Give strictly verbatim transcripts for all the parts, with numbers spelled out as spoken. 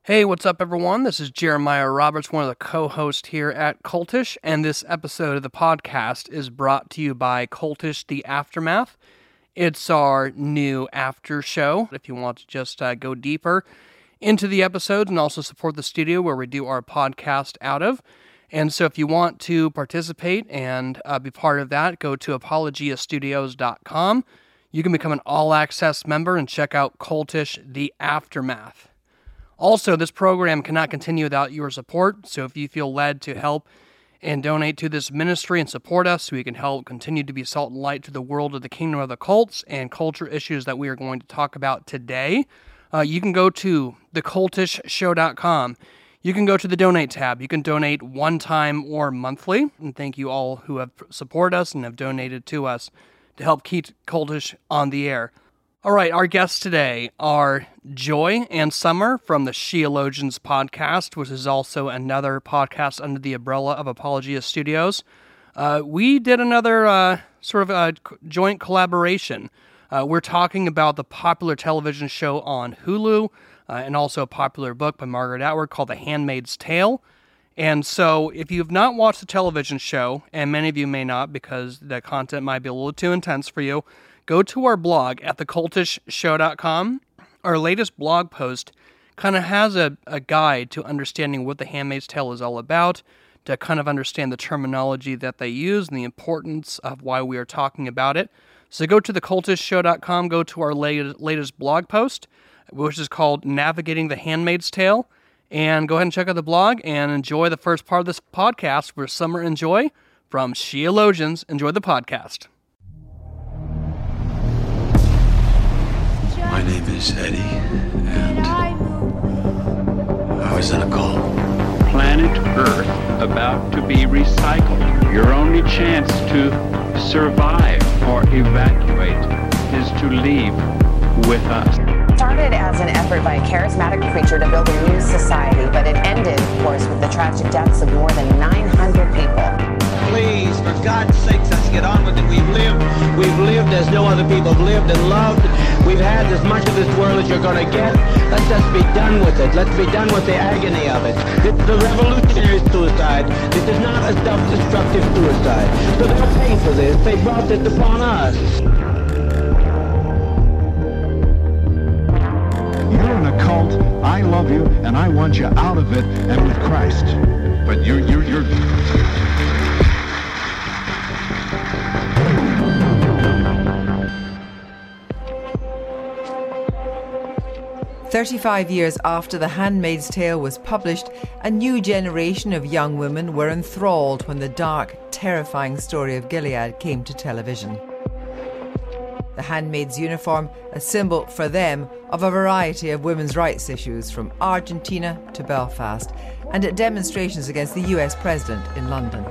Hey, what's up, everyone? This is Jeremiah Roberts, one of the co-hosts here at Cultish, and this episode of the podcast is brought to you by Cultish The Aftermath. It's our new after show. If you want to just uh, go deeper into the episodes and also support the studio where we do our podcast out of. And so if you want to participate and uh, be part of that, go to apologia studios dot com. You can become an all-access member and check out Cultish The Aftermath. Also, this program cannot continue without your support, so if you feel led to help and donate to this ministry and support us so we can help continue to be salt and light to the world of the kingdom of the cults and culture issues that we are going to talk about today, uh, you can go to the cultish show dot com. You can go to the donate tab. You can donate one time or monthly, and thank you all who have supported us and have donated to us to help keep Cultish on the air. All right, our guests today are Joy and Summer from the Sheologians podcast, which is also another podcast under the umbrella of Apologia Studios. Uh, we did another uh, sort of a joint collaboration. Uh, we're talking about the popular television show on Hulu uh, and also a popular book by Margaret Atwood called The Handmaid's Tale. And so if you've not watched the television show, and many of you may not because the content might be a little too intense for you, go to our blog at the cultish show dot com. Our latest blog post kind of has a, a guide to understanding what The Handmaid's Tale is all about, to kind of understand the terminology that they use and the importance of why we are talking about it. So go to the cultish show dot com, go to our latest, latest blog post, which is called Navigating the Handmaid's Tale, and go ahead and check out the blog and enjoy the first part of this podcast where Summer and Joy from Sheologians. Enjoy the podcast. My name is Eddie, and I was in a cult. Planet Earth about to be recycled. Your only chance to survive or evacuate is to leave with us. It started as an effort by a charismatic preacher to build a new society, but it ended, of course, with the tragic deaths of more than nine hundred people. Please, for God's sake, let's get on with it. We've lived, we've lived as no other people have lived and loved. We've had as much of this world as you're going to get. Let's just be done with it. Let's be done with the agony of it. This is a revolutionary suicide. This is not a self-destructive suicide. So they'll pay for this. They brought this upon us. You're in a cult. I love you, and I want you out of it and with Christ. But you're, you're, you're... Thirty-five years after The Handmaid's Tale was published, a new generation of young women were enthralled when the dark, terrifying story of Gilead came to television. The handmaid's uniform, a symbol for them of a variety of women's rights issues from Argentina to Belfast, and at demonstrations against the U S president in London.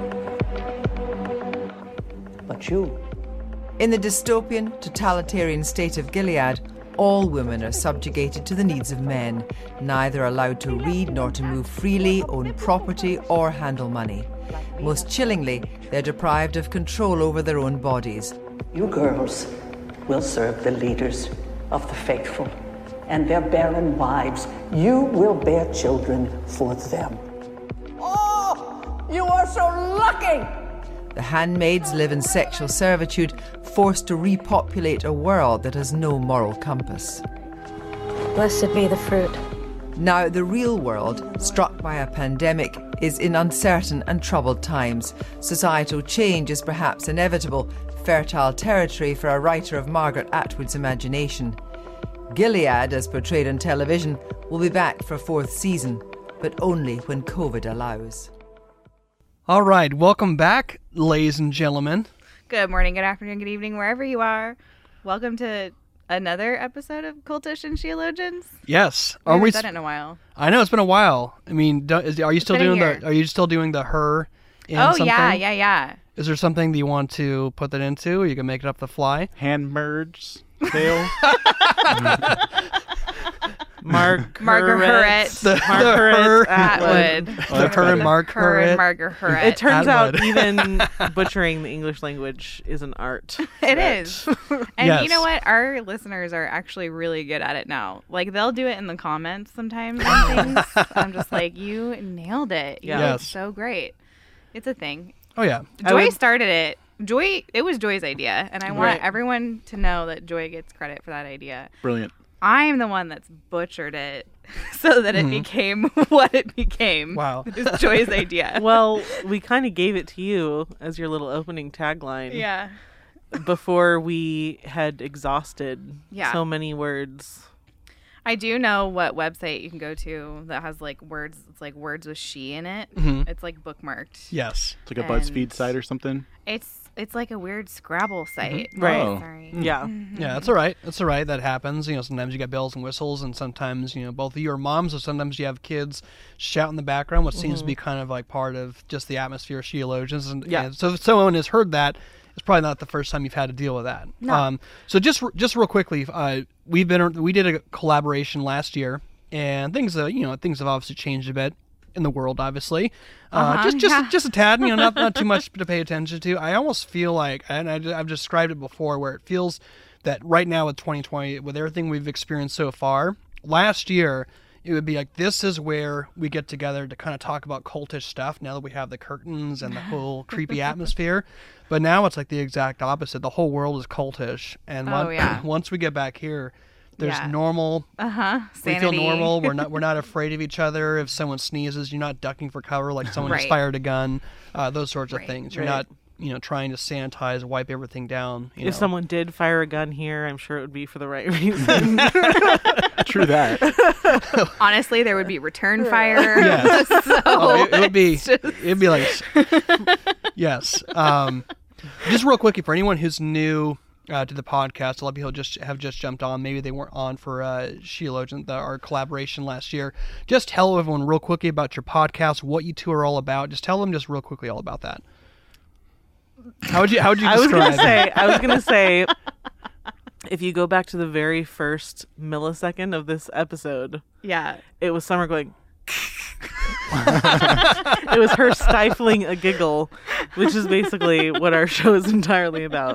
But you... In the dystopian, totalitarian state of Gilead, all women are subjugated to the needs of men, neither allowed to read nor to move freely, own property or handle money. Most chillingly, they're deprived of control over their own bodies. You girls will serve the leaders of the faithful and their barren wives. You will bear children for them. Oh, you are so lucky! The handmaids live in sexual servitude, forced to repopulate a world that has no moral compass. Blessed be the fruit. Now, the real world, struck by a pandemic, is in uncertain and troubled times. Societal change is perhaps inevitable, fertile territory for a writer of Margaret Atwood's imagination. Gilead, as portrayed on television, will be back for a fourth season, but only when COVID allows. All right, welcome back, ladies and gentlemen. Good morning, good afternoon, good evening, wherever you are. Welcome to another episode of Cultish and Sheologians. Yes, we haven't we done it in a while. I know it's been a while. I mean, do, is, are you It's still been a doing year. the? Are you still doing the her? In oh something? yeah, yeah, yeah. Is there something that you want to put that into, or you can make it up the fly? Handmaid's Tale. Margaret. Margaret. The, the Margaret her, Atwood. the her and Mark Her and Hurrett. Margaret. It turns Atwood. out even butchering the English language is an art. It is. And Yes. you know what? Our listeners are actually really good at it now. Like, they'll do it in the comments sometimes and things. I'm just like, you nailed it. You Yeah. did Yes. so great. It's a thing. Oh, yeah. I Joy would- started it. Joy, it was Joy's idea. And I want Right. everyone to know that Joy gets credit for that idea. Brilliant. I'm the one that's butchered it so that it Mhm. became what it became. Wow. It was Joy's idea. Well, we kind of gave it to you as your little opening tagline. Yeah. Before we had exhausted Yeah. so many words. I do know what website you can go to that has like words. It's like words with she in it. Mhm. It's like bookmarked. Yes. It's like a And BuzzFeed site or something. It's it's like a weird Scrabble site. Right. Oh. Sorry. Yeah. Yeah, that's all right. That's all right. That happens. You know, sometimes you get bells and whistles, and sometimes, you know, both of you are moms, so sometimes you have kids shout in the background, what seems to be kind of like part of just the atmosphere of Sheologians. And, Yeah. and so if someone has heard that, it's probably not the first time you've had to deal with that. No. Um, so just just real quickly, uh, we've been we did a collaboration last year, and things uh, you know things have obviously changed a bit in the world, obviously. Uh, Uh-huh, just just yeah. just a tad, you know, not not too much to pay attention to. I almost feel like, and I, I've described it before, where it feels that right now with twenty twenty, with everything we've experienced so far, last year it would be like, this is where we get together to kind of talk about cultish stuff now that we have the curtains and the whole creepy atmosphere. But now it's like the exact opposite. The whole world is cultish, and Oh, one, yeah. once we get back here, there's Yeah. normal. Uh huh. We feel normal. We're not. We're not afraid of each other. If someone sneezes, you're not ducking for cover like someone just Right. fired a gun. Uh, those sorts of Right. things. You're Right. not, you know, trying to sanitize, wipe everything down. You If know. someone did fire a gun here, I'm sure it would be for the right reason. True that. Honestly, there would be return fire. Yes. so Oh, it, it would be. it's just- It'd be like. Yes. Um, just real quickly for anyone who's new uh, to the podcast, a lot of people just have just jumped on. Maybe they weren't on for uh, Sheologian, the our collaboration last year. Just tell everyone real quickly about your podcast, what you two are all about. Just tell them just real quickly all about that. How would you? How would you I was describe? gonna say. I was gonna say. If you go back to the very first millisecond of this episode, yeah. it was Summer going. It was her stifling a giggle, which is basically what our show is entirely about.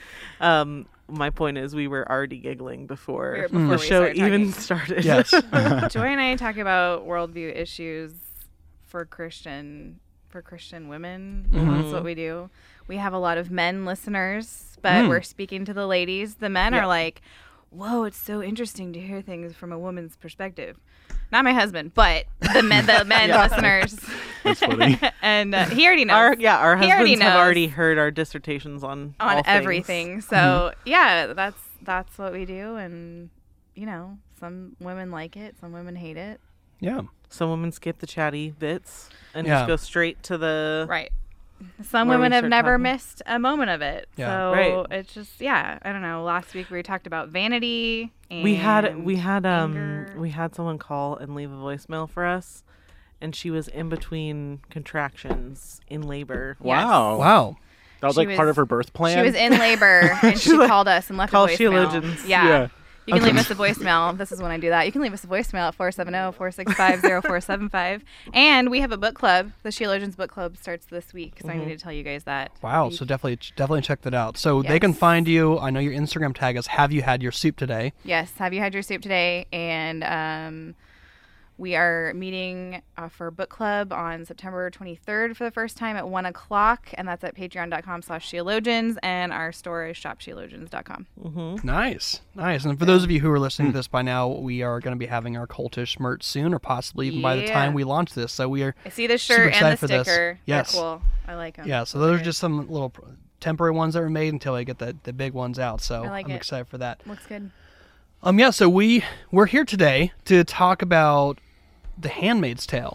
Um, my point is, we were already giggling before, We were- before the we show started even talking. started. Yes. Joy and I talk about worldview issues for Christian for Christian women. Mhm. That's what we do. We have a lot of men listeners, but Mm. we're speaking to the ladies. The men Yeah. are like, "Whoa, it's so interesting to hear things from a woman's perspective." Not my husband, but the men, the men Yeah. listeners. That's funny. And uh, he already knows. Our, yeah, our He already husbands have knows. already heard our dissertations on all on things. everything. So yeah, that's that's what we do, and you know, some women like it, some women hate it. Yeah. Some women skip the chatty bits and Yeah. just go straight to the Right. Some where we women have start never talking. missed a moment of it. Yeah. So Right. it's just yeah, I don't know. Last week we talked about vanity. And we had we had um anger. we had someone call and leave a voicemail for us, and she was in between contractions in labor. Wow. Wow. That was She like part was- of her birth plan. She was in labor and she like, called us and left call a voicemail. Sheologians. Yeah. Yeah. You can leave us a voicemail. This is when I do that. You can leave us a voicemail at four seven zero, four six five, zero four seven five. And we have a book club. The Sheologians book club starts this week, so I need to tell you guys that. Wow. You- So definitely, definitely check that out. So they can Yes. find you. I know your Instagram tag is "Have you had your soup today?" Yes. Have you had your soup today? And um, we are meeting uh, for book club on September twenty-third for the first time at one o'clock. And that's at patreon.com slash Sheologians. And our store is shop sheologians dot com. Mm-hmm. Nice, nice. And for those of you who are listening to this by now, we are going to be having our cultish merch soon, or possibly even by the Yeah. time we launch this. So we are. I see the super shirt and excited the for this. sticker. Yes. They're cool. I like them. Yeah. So those are just some little pr- temporary ones that were made until I get the the big ones out. So I like I'm it. excited for that. Looks good. Um. Yeah. So we we're here today to talk about The Handmaid's Tale.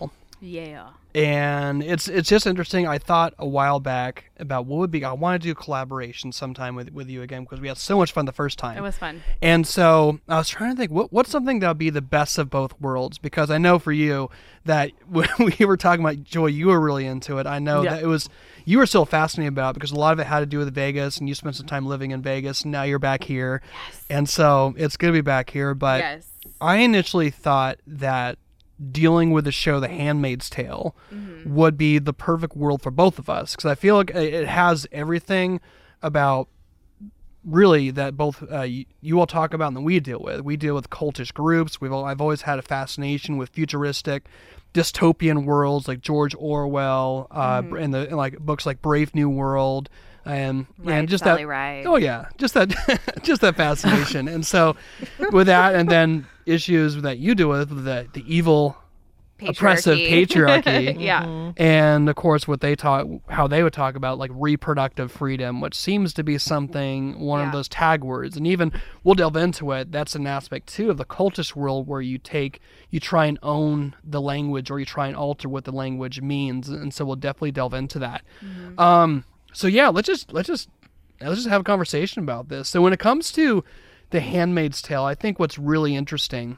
Yeah. And it's it's just interesting. I thought a while back about what would be. I want to do a collaboration sometime with, with you again because we had so much fun the first time. It was fun. And so I was trying to think what what's something that would be the best of both worlds, because I know for you that when we were talking about Joy, you were really into it. I know Yeah. that it was you were so fascinated about it because a lot of it had to do with Vegas, and you spent some time living in Vegas, and now you're back here. Yes. And so it's going to be back here. But Yes. I initially thought that dealing with the show The Handmaid's Tale Mm-hmm. would be the perfect world for both of us, because I feel like it has everything about really that both uh, you, you all talk about and that we deal with. We deal with cultish groups. We've all, I've always had a fascination with futuristic dystopian worlds like George Orwell uh, Mhm. and the and like books like Brave New World and Right, and just Sally that Ride. oh yeah just that just that fascination. And so with that, and then issues that you deal with the the evil oppressive patriarchy. Yeah. And of course what they talk how they would talk about like reproductive freedom, which seems to be something one Yeah. of those tag words. And even we'll delve into it, that's an aspect too of the cultist world where you take you try and own the language, or you try and alter what the language means. And so we'll definitely delve into that. Mm-hmm. um so yeah let's just let's just let's just have a conversation about this. So when it comes to The Handmaid's Tale, I think what's really interesting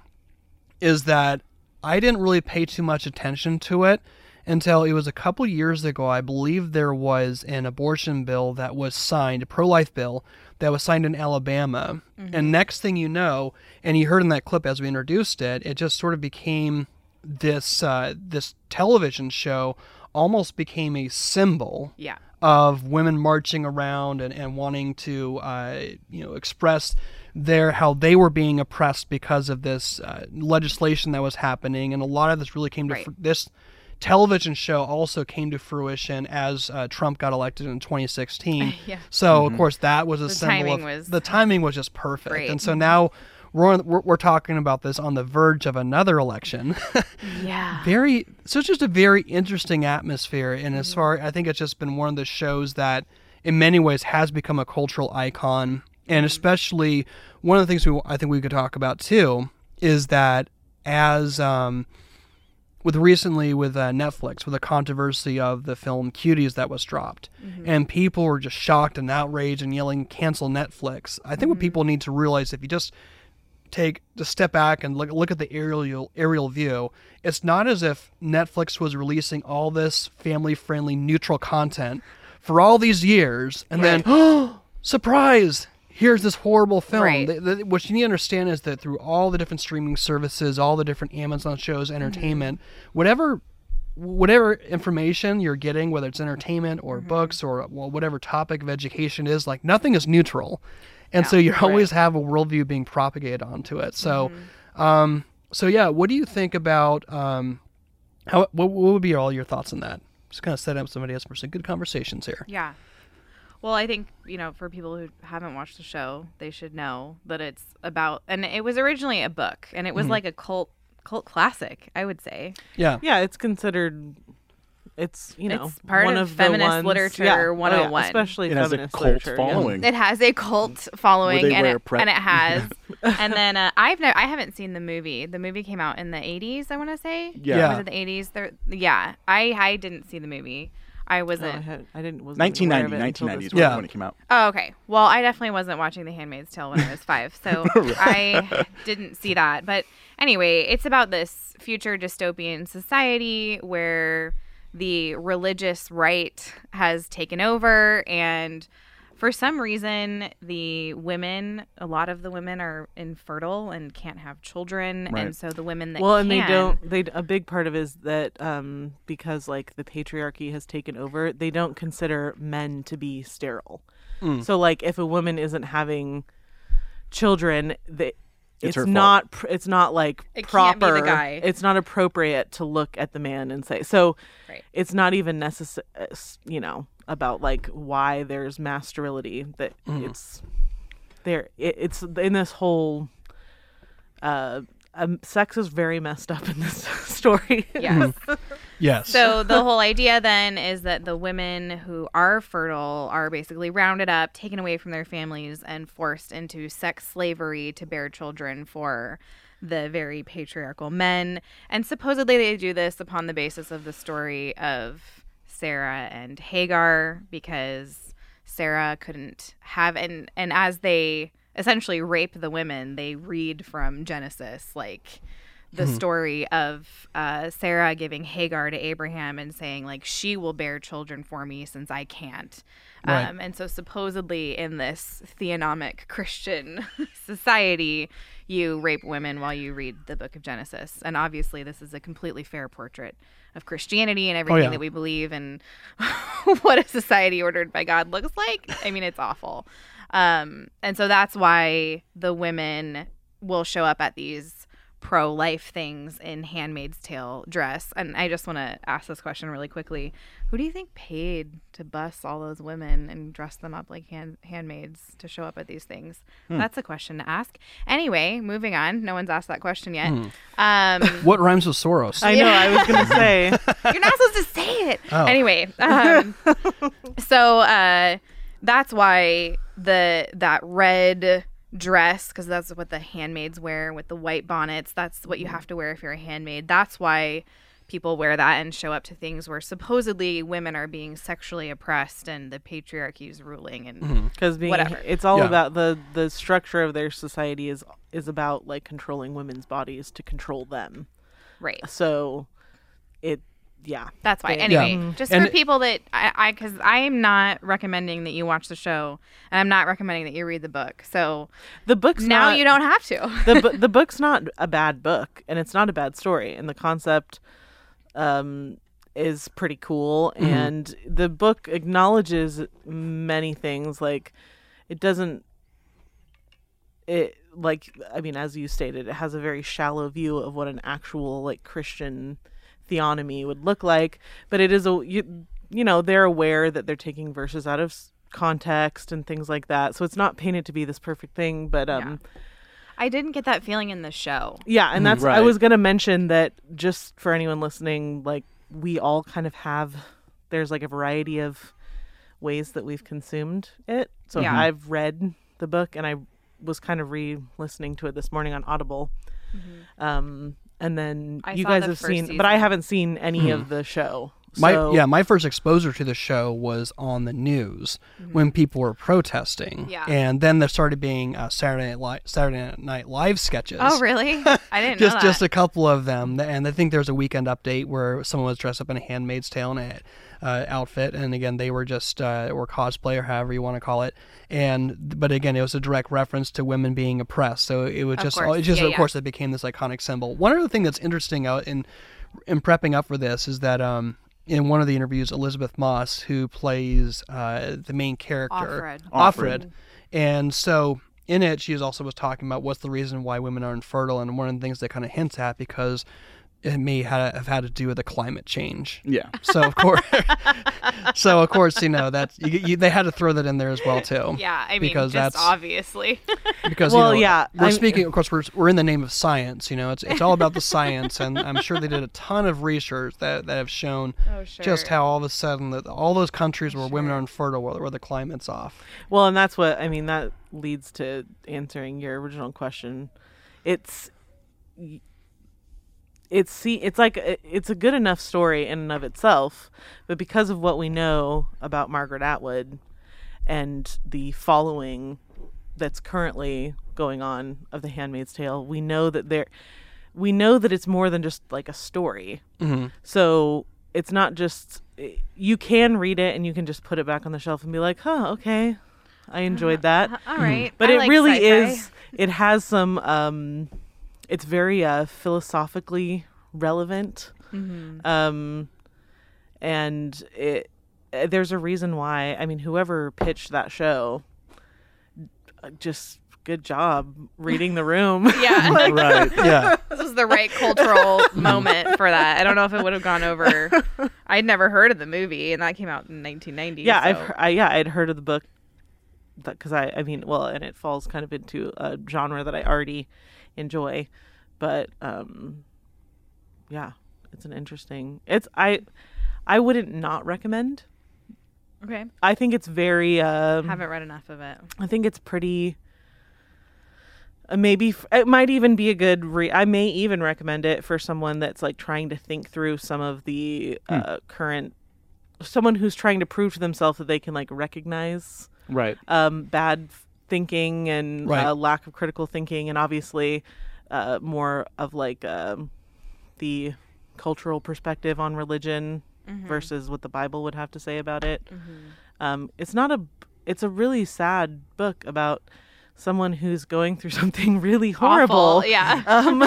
is that I didn't really pay too much attention to it until it was a couple years ago. I believe there was an abortion bill that was signed, a pro-life bill that was signed in Alabama. Mm-hmm. And next thing you know, and you heard in that clip as we introduced it, it just sort of became this uh, this television show, almost became a symbol Yeah. of women marching around and, and wanting to uh, you know express their how they were being oppressed because of this uh, legislation that was happening. And a lot of this really came to Right. fr- this television show also came to fruition as uh, Trump got elected in twenty sixteen. Yeah. So of course that was a The symbol timing of was the timing was just perfect. great. And so now we're, on, we're we're talking about this on the verge of another election. Yeah. Very so it's just a very interesting atmosphere. And as Mm-hmm. far I think it's just been one of the shows that in many ways has become a cultural icon. And especially one of the things we I think we could talk about too is that as um, with recently with uh, Netflix, with the controversy of the film Cuties that was dropped, Mm-hmm. and people were just shocked and outraged and yelling cancel Netflix. I think what people need to realize, if you just take just step back and look look at the aerial aerial view, it's not as if Netflix was releasing all this family friendly neutral content for all these years and then oh, surprise, here's this horrible film. Right. The- the- what you need to understand is that through all the different streaming services, all the different Amazon shows, entertainment, whatever whatever information you're getting, whether it's entertainment or books or well, whatever topic of education is, like nothing is neutral. And No, so you right. always have a worldview being propagated onto it. So, um, so yeah, what do you think about um, how? What, what would be all your thoughts on that? Just kind of set up somebody else for some good conversations here. Yeah. Well, I think, you know, for people who haven't watched the show, they should know that it's about, and it was originally a book, and it was Mhm. like a cult cult classic, I would say. Yeah. Yeah, it's considered. It's you know It's part one of of, feminist the ones, literature yeah. Oh, one oh one. yeah, especially It has a feminist cult literature. yeah. following. It has a cult following, Where they and wear it, prep- and it has. And then uh, I've never, I haven't seen the movie. The movie came out in the eighties, I want to say. Yeah. Yeah. Was it the eighties? There, yeah. I I didn't see the movie. I No, wasn't. I, had, I didn't. Wasn't nineteen aware ninety, of it until nineteen ninety this is when, Yeah. when it came out. Oh, okay. Well, I definitely wasn't watching The Handmaid's Tale when I was five, so I didn't see that. But anyway, it's about this future dystopian society where the religious right has taken over, and for some reason, the women, a lot of the women are infertile and can't have children, Right. and so the women that well, and can, they don't. They a big part of it is that um, because like the patriarchy has taken over, they don't consider men to be sterile. Mm. So like if a woman isn't having children, they. It's It's, her fault. not. pr- It's not like It can't be proper. the guy. It's not appropriate to look at the man and say. So, Right. it's not even necessary. You know about like why there's mass sterility. That Mm. it's there. It, it's in this whole. Uh, um, sex is very messed up in this story. Yes. Yes. So the whole idea then is that the women who are fertile are basically rounded up, taken away from their families, and forced into sex slavery to bear children for the very patriarchal men. And supposedly they do this upon the basis of the story of Sarah and Hagar, because Sarah couldn't have, and, and as they essentially rape the women, they read from Genesis, like the mm-hmm. story of uh, Sarah giving Hagar to Abraham and saying, like, she will bear children for me since I can't. Right. Um, and so supposedly in this theonomic Christian society, you rape women while you read the book of Genesis. And obviously this is a completely fair portrait of Christianity and everything oh, yeah. that we believe and what a society ordered by God looks like. I mean, it's awful. Um, and so that's why the women will show up at these pro-life things in Handmaid's Tale dress. And I just want to ask this question really quickly. Who do you think paid to bus all those women and dress them up like hand- handmaids to show up at these things? Hmm. That's a question to ask. Anyway, moving on. No one's asked that question yet. Hmm. Um, what rhymes with Soros? I know, I was going to say. You're not supposed to say it. Oh. Anyway, um, so uh, that's why the that red dress, because that's what the handmaids wear with the white bonnets, that's what you have to wear if you're a handmaid. That's why people wear that and show up to things where supposedly women are being sexually oppressed and the patriarchy is ruling and because mm-hmm. whatever. It's all yeah. about the the structure of their society is is about like controlling women's bodies to control them, right? So it yeah that's why they, anyway yeah. just and for people that I I because I am not recommending that you watch the show, and I'm not recommending that you read the book. So the book's now not, you don't have to. the bu- the book's not a bad book, and it's not a bad story, and the concept um is pretty cool, mm-hmm. and the book acknowledges many things. Like it doesn't it like I mean, as you stated, it has a very shallow view of what an actual like Christian theonomy would look like, but it is a you, you know they're aware that they're taking verses out of context and things like that, so it's not painted to be this perfect thing, but um yeah. I didn't get that feeling in the show. Yeah, and that's right. I was gonna mention that just for anyone listening, like we all kind of have there's like a variety of ways that we've consumed it. So yeah. I've read the book and I was kind of re-listening to it this morning on Audible. Mm-hmm. Um and then I you saw guys the have first seen season. but I haven't seen any Hmm. of the show. My So- yeah, my first exposure to the show was on the news Mm-hmm. when people were protesting, Yeah. and then there started being uh, Saturday Night Li- Saturday Night Live sketches. Oh, really? I didn't just know that. just a couple of them, and I think there was a Weekend Update where someone was dressed up in a Handmaid's Tale and a, uh, outfit, and again they were just uh, or cosplay or however you want to call it, and but again it was a direct reference to women being oppressed. So it was Of just course. it just Yeah, of yeah. course it became this iconic symbol. One other thing that's interesting out in in prepping up for this is that um. in one of the interviews, Elizabeth Moss, who plays uh, the main character, Offred. Offred, and so in it, she also was talking about what's the reason why women are infertile, and one of the things that kind of hints at because it may have had to do with the climate change. Yeah. So of course, so of course, you know that's you, you, they had to throw that in there as well too. Yeah, I mean, because just that's obviously. because Well, you know, yeah, we're I'm- speaking. Of course, we're we're in the name of science. You know, it's it's all about the science, and I'm sure they did a ton of research that that have shown Oh, sure. just how all of a sudden that all those countries where women are infertile, where, where the climate's off. Well, and that's what I mean. That leads to answering your original question. It's it's see, it's like it's a good enough story in and of itself, but because of what we know about Margaret Atwood and the following that's currently going on of The Handmaid's Tale, we know that there, we know that it's more than just like a story. Mm-hmm. So it's not just you can read it and you can just put it back on the shelf and be like, huh, okay. I enjoyed that. Uh, all right. But I it like really sci-fi. is, it has some, um, it's very uh, philosophically relevant. Mm-hmm. Um, and it, uh, there's a reason why, I mean, whoever pitched that show, uh, just good job reading the room. Yeah. Like- Right. Yeah. This was the right cultural moment for that. I don't know if it would have gone over. I'd never heard of the movie, and that came out in nineteen ninety. Yeah, so. I've he- I, yeah, I'd heard of the book because I, I mean, well, and it falls kind of into a genre that I already enjoy, but um, yeah, it's an interesting. It's I, I wouldn't not recommend. Okay. I think it's very. Um, Haven't read enough of it. I think it's pretty. Uh, maybe f- it might even be a good re- I may even recommend it for someone that's like trying to think through some of the Hmm. uh, current someone who's trying to prove to themselves that they can like recognize Right. um bad thinking and Right. uh, lack of critical thinking, and obviously uh more of like um the cultural perspective on religion Mhm. versus what the Bible would have to say about it. Mhm. Um it's not a it's a really sad book about someone who's going through something really horrible. Awful, yeah. Um,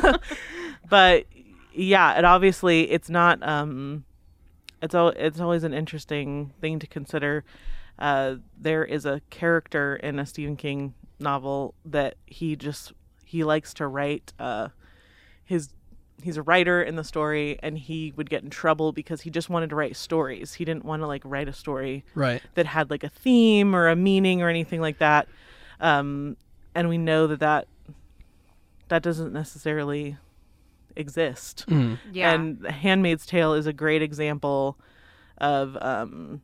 but yeah, it obviously it's not. Um, it's al- it's always an interesting thing to consider. Uh, there is a character in a Stephen King novel that he just he likes to write. Uh, his he's a writer in the story, and he would get in trouble because he just wanted to write stories. He didn't want to like write a story Right. that had like a theme or a meaning or anything like that. Um, and we know that, that that doesn't necessarily exist. Mm. Yeah. And The Handmaid's Tale is a great example of um,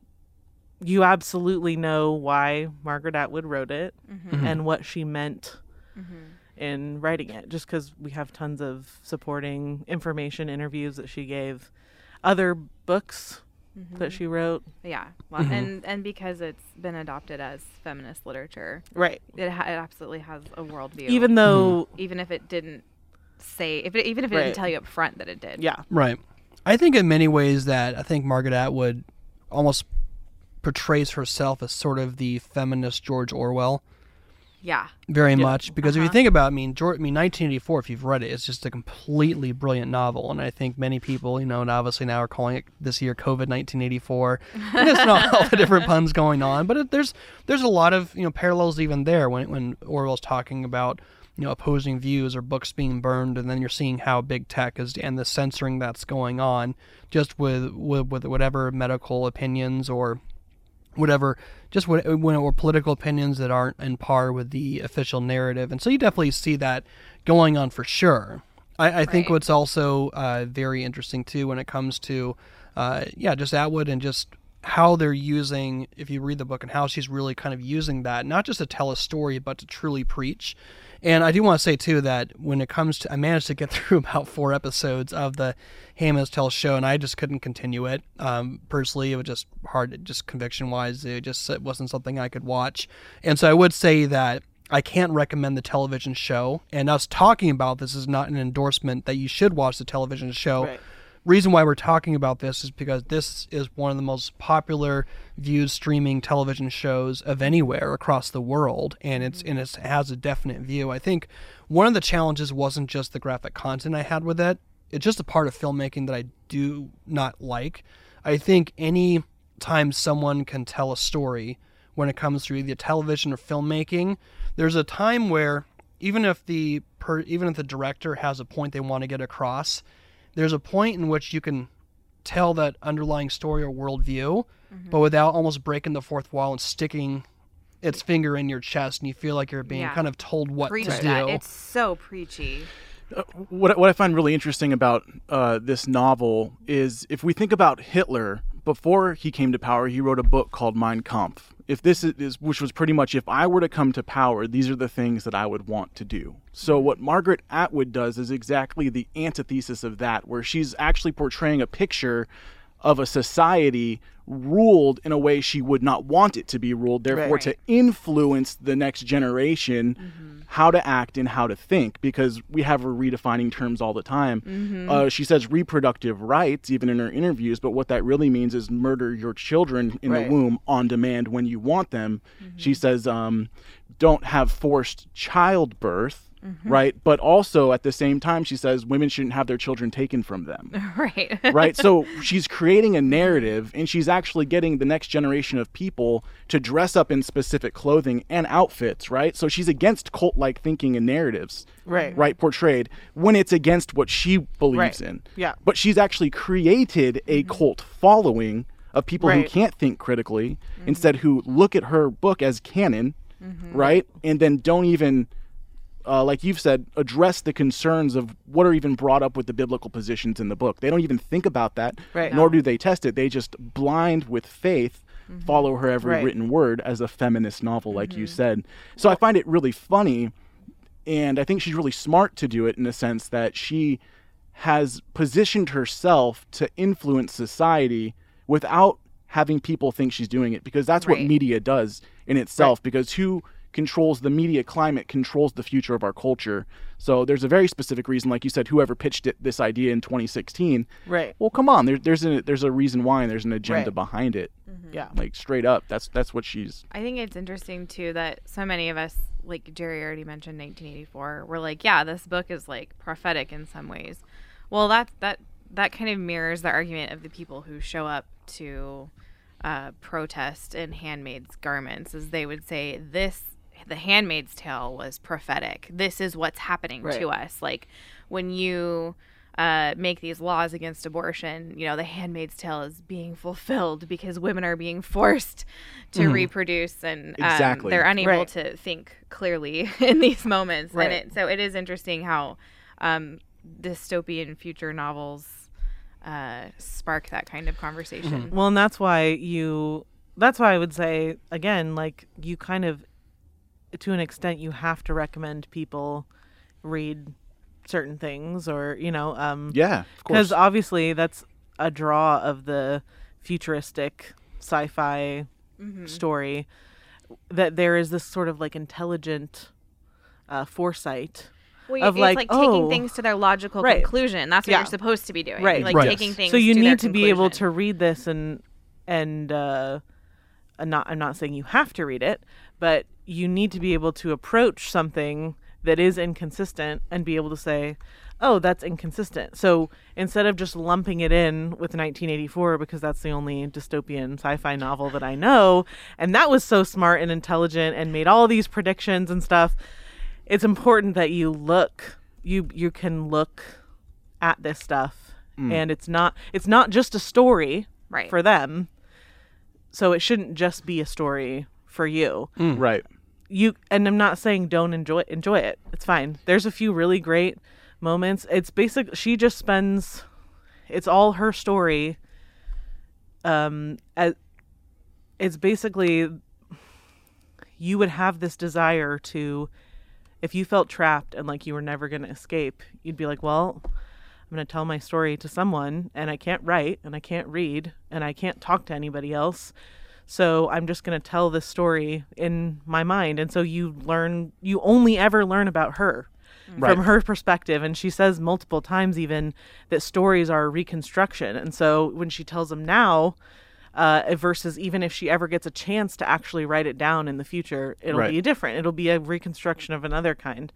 you absolutely know why Margaret Atwood wrote it Mhm. and what she meant Mhm. in writing it, just because we have tons of supporting information, interviews that she gave, other books that Mhm. she wrote. Yeah, well, Mhm. and and because it's been adopted as feminist literature, Right. It, ha- it absolutely has a worldview, Even though- even if it didn't say, if it, even if it Right. didn't tell you up front that it did. Yeah, Right. I think in many ways that I think Margaret Atwood almost portrays herself as sort of the feminist George Orwell. Yeah. Very Yeah. much. Because if you Uh-huh. think about, I mean, George, I mean, nineteen eighty-four, if you've read it, it's just a completely brilliant novel. And I think many people, you know, and obviously now are calling it this year COVID nineteen eighty-four. And it's not all the different puns going on, but it, there's there's a lot of, you know, parallels even there when when Orwell's talking about, you know, opposing views or books being burned, and then you're seeing how big tech is and the censoring that's going on just with with, with whatever medical opinions or whatever, just when, when or political opinions that aren't in par with the official narrative. And so you definitely see that going on for sure. I, I think Right. what's also uh, very interesting too when it comes to, uh, yeah, just Atwood and just how they're using, if you read the book, and how she's really kind of using that, not just to tell a story, but to truly preach. And I do want to say, too, that when it comes to, I managed to get through about four episodes of the Handmaid's Tale show, and I just couldn't continue it. Um, personally, it was just hard, just conviction-wise, it just it wasn't something I could watch. And so I would say that I can't recommend the television show. And us talking about this is not an endorsement that you should watch the television show. Right. Reason why we're talking about this is because this is one of the most popular viewed streaming television shows of anywhere across the world, and it's and it has a definite view. I think one of the challenges wasn't just the graphic content I had with it. It's just a part of filmmaking that I do not like. I think any time someone can tell a story when it comes to either television or filmmaking, there's a time where even if the per, even if the director has a point they want to get across, there's a point in which you can tell that underlying story or worldview, mm-hmm. but without almost breaking the fourth wall and sticking its finger in your chest, and you feel like you're being Yeah. kind of told what Preach to that. do. It's so preachy. Uh, what what I find really interesting about uh, this novel is if we think about Hitler, before he came to power, he wrote a book called Mein Kampf. If this is, is which was pretty much, if I were to come to power, these are the things that I would want to do. So what Margaret Atwood does is exactly the antithesis of that, where she's actually portraying a picture of a society ruled in a way she would not want it to be ruled, therefore Right. to influence the next generation Mm-hmm. how to act and how to think, because we have her redefining terms all the time. Mhm. Uh, she says reproductive rights, even in her interviews, but what that really means is murder your children in Right. the womb on demand when you want them. Mm-hmm. She says um, don't have forced childbirth. Mhm. Right. But also at the same time, she says women shouldn't have their children taken from them. Right. Right. So she's creating a narrative, and she's actually getting the next generation of people to dress up in specific clothing and outfits. Right. So she's against cult like thinking and narratives. Right. Right. Portrayed when it's against what she believes Right. in. Yeah. But she's actually created a cult following of people who Right. can't think critically, instead who look at her book as canon. Mhm. Right. And then don't even. Uh, like you've said, address the concerns of what are even brought up with the biblical positions in the book. They don't even think about that, Right. nor No. do they test it. They just, blind with faith, follow her every Right. written word as a feminist novel, like you said. So I find it really funny And I think she's really smart to do it in the sense that she has positioned herself to influence society without having people think she's doing it, because that's Right. what media does in itself, Right. because who controls the media climate controls the future of our culture. So there's a very specific reason, like you said, whoever pitched it, this idea in twenty sixteen. Right. Well, come on, there, there's a there's a reason why, and there's an agenda Right. behind it. Yeah. Like straight up, that's that's what she's. I think it's interesting too that so many of us, like Jerry already mentioned nineteen eighty-four, we're like, yeah, this book is like prophetic in some ways. Well, that that that kind of mirrors the argument of the people who show up to uh, protest in Handmaid's Garments, as they would say, this, the Handmaid's Tale was prophetic. This is what's happening Right. to us. Like when you uh, make these laws against abortion, you know, the Handmaid's Tale is being fulfilled because women are being forced to Mhm. reproduce, and um, Exactly. they're unable Right. to think clearly in these moments. Right. And it, so it is interesting how um, dystopian future novels uh, spark that kind of conversation. Well, and that's why you, that's why I would say, again, like, you kind of, to an extent, you have to recommend people read certain things, or, you know, um, Yeah, of because course. obviously that's a draw of the futuristic sci-fi Mhm. story, that there is this sort of like intelligent uh, foresight. Well, of it's like, like, oh, taking things to their logical right. conclusion. That's what Yeah. you're supposed to be doing. Right. Like Right. taking things So you to their need to be able conclusion. to read this, and and uh, I'm not I'm not saying you have to read it, but you need to be able to approach something that is inconsistent and be able to say, oh, that's inconsistent. So instead of just lumping it in with nineteen eighty-four, because that's the only dystopian sci-fi novel that I know, and that was so smart and intelligent and made all these predictions and stuff, it's important that you look, you you can look at this stuff, Mm. and it's not it's not just a story Right. for them. So it shouldn't just be a story for you. Right. You and I'm not saying don't enjoy enjoy it. It's fine. There's a few really great moments. It's basic she just spends it's all her story. Um as, it's basically you would have this desire to, if you felt trapped and like you were never going to escape, you'd be like, well, I'm going to tell my story to someone, and I can't write and I can't read and I can't talk to anybody else. So I'm just going to tell this story in my mind. And so you learn, you only ever learn about her Right. from her perspective. And she says multiple times even that stories are a reconstruction. And so when she tells them now, uh, versus even if she ever gets a chance to actually write it down in the future, it'll Right. be different. It'll be a reconstruction of another kind.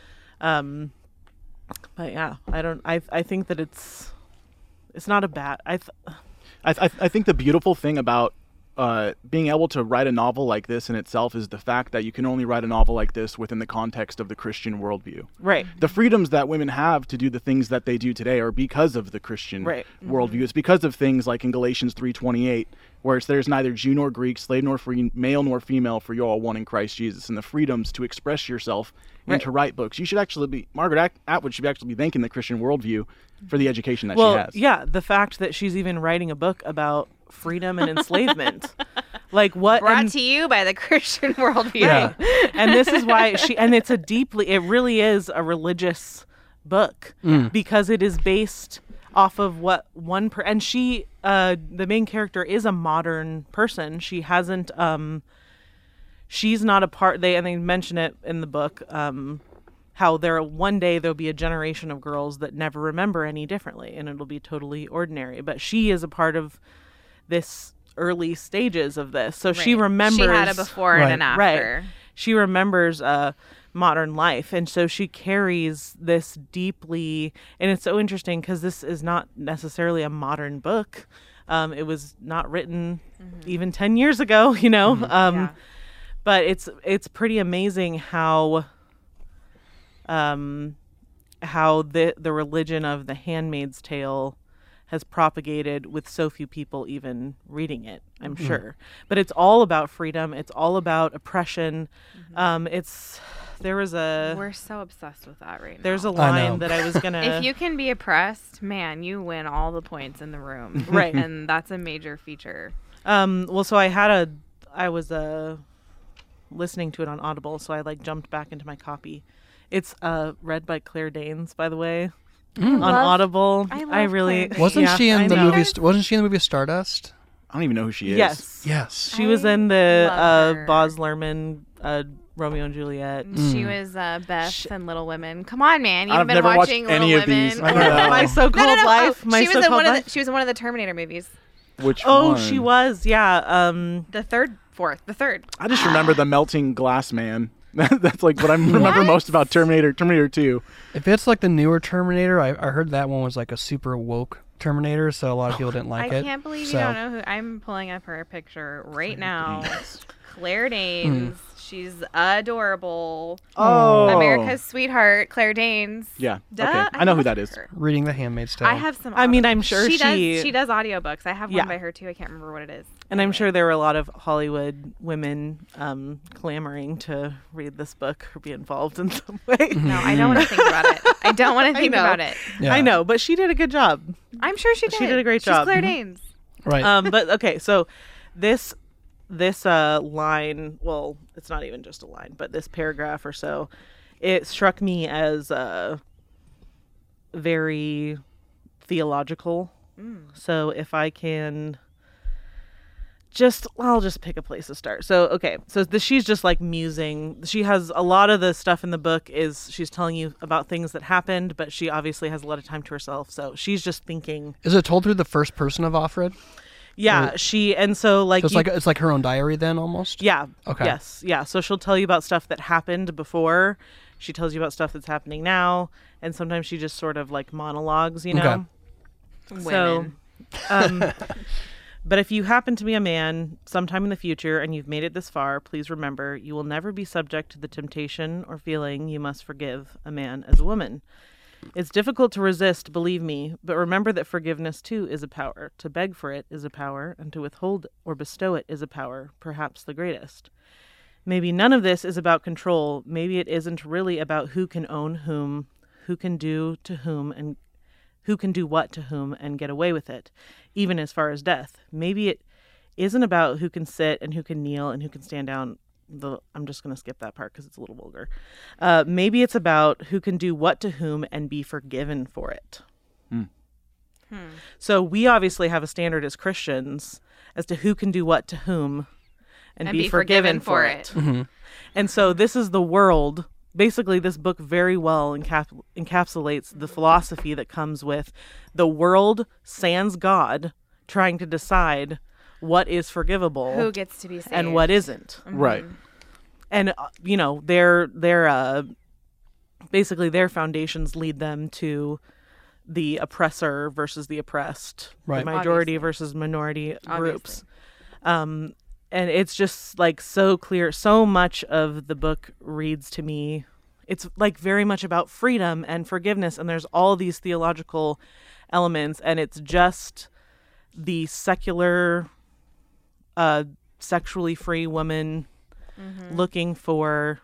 Um, but yeah, I don't, I, I think that it's, it's not a bad, I, th- I, I I think the beautiful thing about uh, being able to write a novel like this in itself is the fact that you can only write a novel like this within the context of the Christian worldview. right. The freedoms that women have to do the things that they do today are because of the Christian Right. worldview. It's because of things like in Galatians three twenty-eight, where it's there's neither Jew nor Greek, slave nor free, male nor female, for you're all one in Christ Jesus, and the freedoms to express yourself and Right. to write books. You should actually be, Margaret At- Atwood should actually be thanking the Christian worldview for the education that Well, she has. yeah, the fact that she's even writing a book about freedom and enslavement, like what? Brought and- to you by the Christian worldview. Yeah. and this is why she and it's a deeply it really is a religious book because it is based off of what one per and she uh the main character is a modern person. She hasn't um she's not a part they and they mention it in the book um how there one day there'll be a generation of girls that never remember any differently, and it'll be totally ordinary, but she is a part of this early stages of this, so she Right. remembers She had a before Right. and an after. Right. She remembers uh, modern life, and so she carries this deeply. And it's so interesting because this is not necessarily a modern book. Um, it was not written even ten years ago, you know. Um, Yeah. But it's it's pretty amazing how um, how the the religion of the Handmaid's Tale has propagated with so few people even reading it, I'm Mm-hmm. sure. But it's all about freedom. It's all about oppression. Mm-hmm. Um, it's there was a We're so obsessed with that right now. there's a I know. line that I was gonna. If you can be oppressed, man, you win all the points in the room. Right. And that's a major feature. um, well, so I had a I was uh listening to it on Audible, so I like jumped back into my copy, It's uh, read by Claire Danes, by the way, Mm. on love- Audible. I love I really Claire Wasn't yeah, she in I the know. movie? Wasn't she in the movie Stardust? I don't even know who she is. Yes, Yes. she was I in the love uh, her. Baz Luhrmann uh, Romeo and Juliet. She was uh, Beth and Little Women. Come on, man! You've I've been never watched watching any Little of these. Women. I don't know. My so-called no, no, no. life. Oh, My she was in so-called one of life. the. She was in one of the Terminator movies. Which Oh, one? she was. Yeah. Um, The third, fourth, the third. I just remember the melting glass man. That's like what I remember What? most about Terminator. Terminator two. If it's like the newer Terminator, I, I heard that one was like a super woke Terminator, so a lot of people didn't like I it. can't believe so. you don't know who. I'm pulling up her picture right now. Claire Danes. She's adorable. Oh. America's sweetheart, Claire Danes. Yeah. Duh, Okay. I know who love that is. her. Reading The Handmaid's Tale. I have some. I mean, audio- I'm sure she, she- does. She does audiobooks. I have Yeah. one by her too. I can't remember what it is. and I'm sure there were a lot of Hollywood women um, clamoring to read this book or be involved in some way. No, I don't want to think about it. I don't want to I think know. about it. Yeah. I know, but she did a good job. I'm sure she did. She did a great She's job. Claire Mhm. Danes. Right. Um, but okay, so this this uh, line, well, it's not even just a line, but this paragraph or so, it struck me as uh, very theological. Mm. So if I can just, I'll just pick a place to start. So, okay, so the, she's just like musing. She has a lot of the stuff in the book is she's telling you about things that happened, but she obviously has a lot of time to herself. So she's just thinking. Is it told through the first person of Offred? Yeah, Or- she, and so like. So it's you- like it's like her own diary then, almost. Yeah. Okay. Yes. Yeah. So she'll tell you about stuff that happened before. She tells you about stuff that's happening now, and sometimes she just sort of like monologues, you know. Okay. So, Women. um, but if you happen to be a man sometime in the future and you've made it this far, please remember you will never be subject to the temptation or feeling you must forgive a man as a woman. It's difficult to resist, believe me, but remember that forgiveness too is a power. To beg for it is a power, and to withhold or bestow it is a power, perhaps the greatest. Maybe none of this is about control. Maybe it isn't really about who can own whom, who can do to whom, and who can do what to whom and get away with it, even as far as death. Maybe it isn't about who can sit and who can kneel and who can stand down. The, I'm just going to skip that part because it's a little vulgar. Uh, maybe it's about who can do what to whom and be forgiven for it. Hmm. Hmm. So we obviously have a standard as Christians as to who can do what to whom and, And be, be forgiven, forgiven for for it. it. Mhm. And so this is the world. Basically, this book very well encap- encapsulates the philosophy that comes with the world sans God trying to decide what is forgivable Who gets to be saved and what isn't. Mhm. Right. And uh, you know, their their uh, basically their foundations lead them to the oppressor versus the oppressed, Right. the majority Obviously. versus minority Obviously. groups. Um, and it's just like so clear. So much of the book reads to me. It's like very much about freedom and forgiveness, and there's all these theological elements, and it's just the secular, uh, sexually free woman Mhm. looking for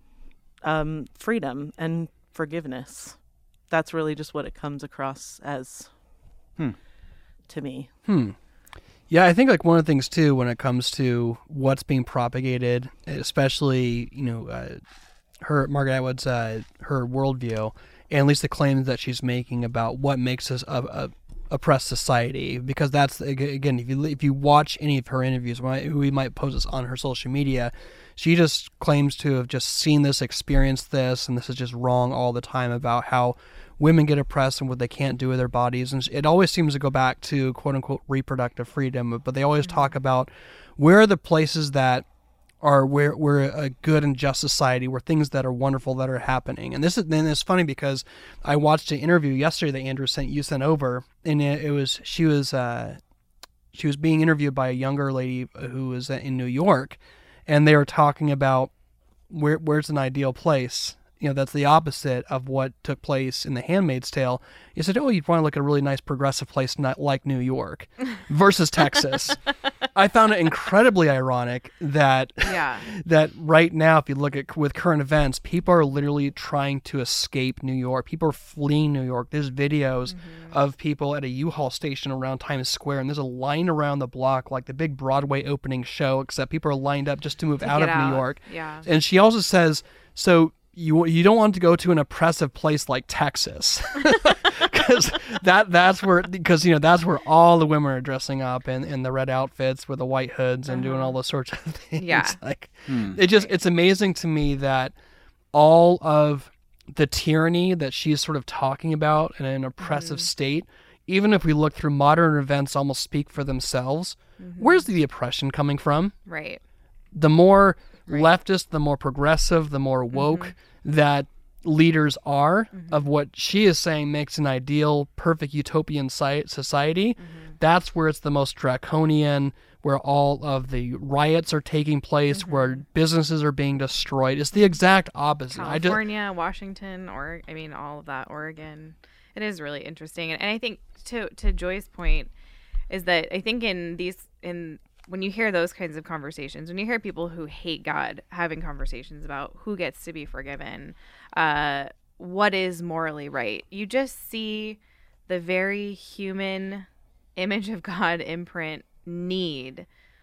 um, freedom and forgiveness. That's really just what it comes across as Hmm. to me. Hmm. Yeah, I think like one of the things too when it comes to what's being propagated, especially you know, uh, her Margaret Atwood's uh, her worldview, and at least the claims that she's making about what makes us a, a oppressed society. Because that's ag- again, if you if you watch any of her interviews, we we might post this on her social media. She just claims to have just seen this, experienced this, and this is just wrong all the time about how women get oppressed and what they can't do with their bodies. And it always seems to go back to quote unquote reproductive freedom, but they always talk about where are the places that are where we're a good and just society, where things that are wonderful that are happening. And this is then it's funny because I watched an interview yesterday that Andrew sent you sent over, and it, it was she was uh, she was being interviewed by a younger lady who was in New York, and they were talking about where where's an ideal place. You know, that's the opposite of what took place in The Handmaid's Tale. You said, oh, you'd want to look at a really nice progressive place not like New York versus Texas. I found it incredibly ironic that Yeah. that right now, if you look at with current events, people are literally trying to escape New York. People are fleeing New York. There's videos Mm-hmm. of people at a U-Haul station around Times Square, and there's a line around the block like the big Broadway opening show, except people are lined up just to move To out get of out. New York. Yeah. And she also says, so you you don't want to go to an oppressive place like Texas, because that that's where because you know that's where all the women are dressing up in, in the red outfits with the white hoods and uh-huh. doing all those sorts of things. Yeah, like hmm. it just it's amazing to me that all of the tyranny that she's sort of talking about in an oppressive mm-hmm. state, even if we look through modern events, almost speak for themselves. Mm-hmm. Where's the oppression coming from? Right. The more right. leftist, the more progressive, the more woke mm-hmm. that leaders are mm-hmm. of what she is saying makes an ideal, perfect utopian society. Mm-hmm. That's where it's the most draconian, where all of the riots are taking place, mm-hmm. where businesses are being destroyed. It's the exact opposite. California, I just, Washington, or I mean, all of that, Oregon. It is really interesting, and, and I think to to Joy's point is that I think in these in when you hear those kinds of conversations, when you hear people who hate God having conversations about who gets to be forgiven, uh, what is morally right, you just see the very human image of God imprint need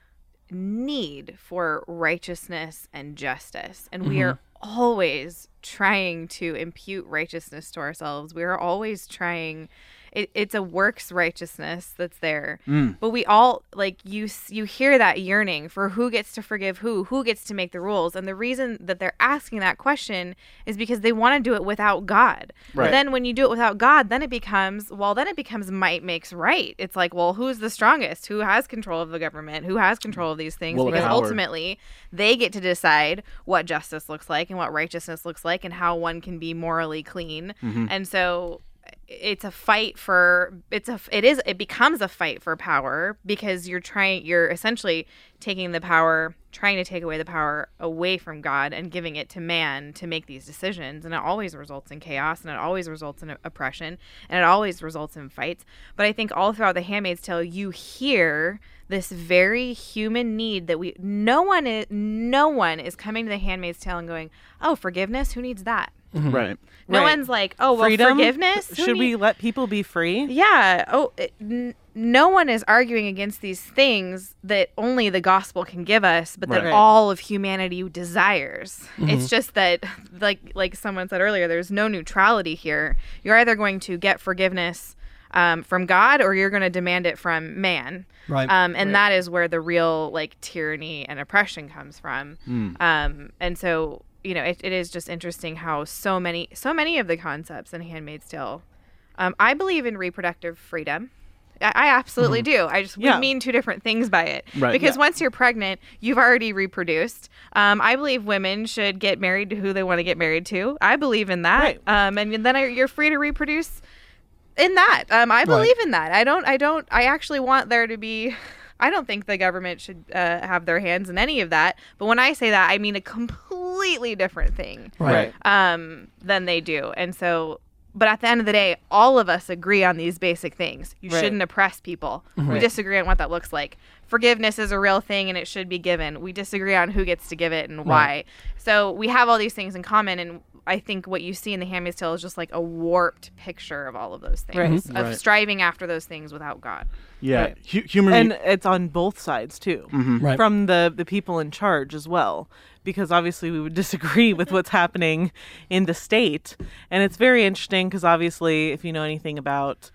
need for righteousness and justice, and mm-hmm. we are always trying to impute righteousness to ourselves. We are always trying it, it's a works righteousness that's there. Mm. But we all, like, you you hear that yearning for who gets to forgive who, who gets to make the rules. And the reason that they're asking that question is because they want to do it without God. Right. But then when you do it without God, then it becomes, well, then it becomes might makes right. It's like, well, who's the strongest? Who has control of the government? Who has control of these things? Will because ultimately they get to decide what justice looks like and what righteousness looks like and how one can be morally clean. Mm-hmm. And so it's a fight for it's a it is it becomes a fight for power, because you're trying you're essentially taking the power trying to take away the power away from God and giving it to man to make these decisions, and it always results in chaos, and it always results in oppression, and it always results in fights. But I think all throughout The Handmaid's Tale you hear this very human need that we no one is no one is coming to The Handmaid's Tale and going, oh, forgiveness, who needs that? Mm-hmm. Right. No right. one's like, oh, well, Freedom? forgiveness? Who Should need- we let people be free? Yeah. Oh, it, n- no one is arguing against these things that only the gospel can give us, but that right. all of humanity desires. Mm-hmm. It's just that, like like someone said earlier, there's no neutrality here. You're either going to get forgiveness um, from God, or you're going to demand it from man. Right. Um, and right. that is where the real like tyranny and oppression comes from. Mm. Um, and so. You know, it, it is just interesting how so many, so many of the concepts in Handmaid's Tale. Um, I believe in reproductive freedom. I, I absolutely mm-hmm. do. I just yeah. we mean two different things by it. Right. Because yeah. once you're pregnant, you've already reproduced. Um, I believe women should get married to who they want to get married to. I believe in that. Right. Um, and then I, you're free to reproduce in that. Um, I believe right. in that. I don't. I don't. I actually want there to be. I don't think the government should uh, have their hands in any of that. But when I say that, I mean a completely different thing right. um, than they do. And so, but at the end of the day, all of us agree on these basic things. You right. shouldn't oppress people. Mm-hmm. We disagree on what that looks like. Forgiveness is a real thing and it should be given. We disagree on who gets to give it and right. why. So we have all these things in common, and I think what you see in The Handmaid's Tale is just like a warped picture of all of those things, right. of right. striving after those things without God. Yeah, right. H- humor, and it's on both sides too, mm-hmm. right. from the the people in charge as well, because obviously we would disagree with what's happening in the state, and it's very interesting because obviously, if you know anything about,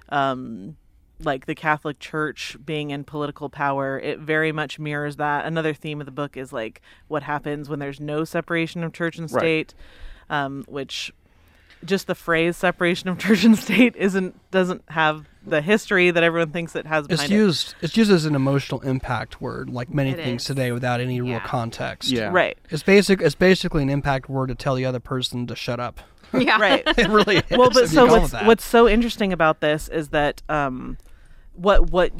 um, like the Catholic Church being in political power, it very much mirrors that. Another theme of the book is like what happens when there's no separation of church and state. Right. Um, which just the phrase separation of church and state isn't doesn't have the history that everyone thinks it has behind it's used, it. It's used as an emotional impact word, like many it things is. today, without any yeah. real context. Yeah. Right. It's basic. It's basically an impact word to tell the other person to shut up. Yeah. Right. It really is. Well, but if so you call what's it that. what's so interesting about this is that um, what what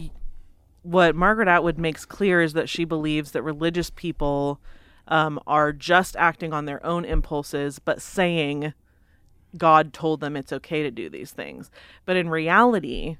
what Margaret Atwood makes clear is that she believes that religious people um, are just acting on their own impulses, but saying God told them it's okay to do these things. But in reality,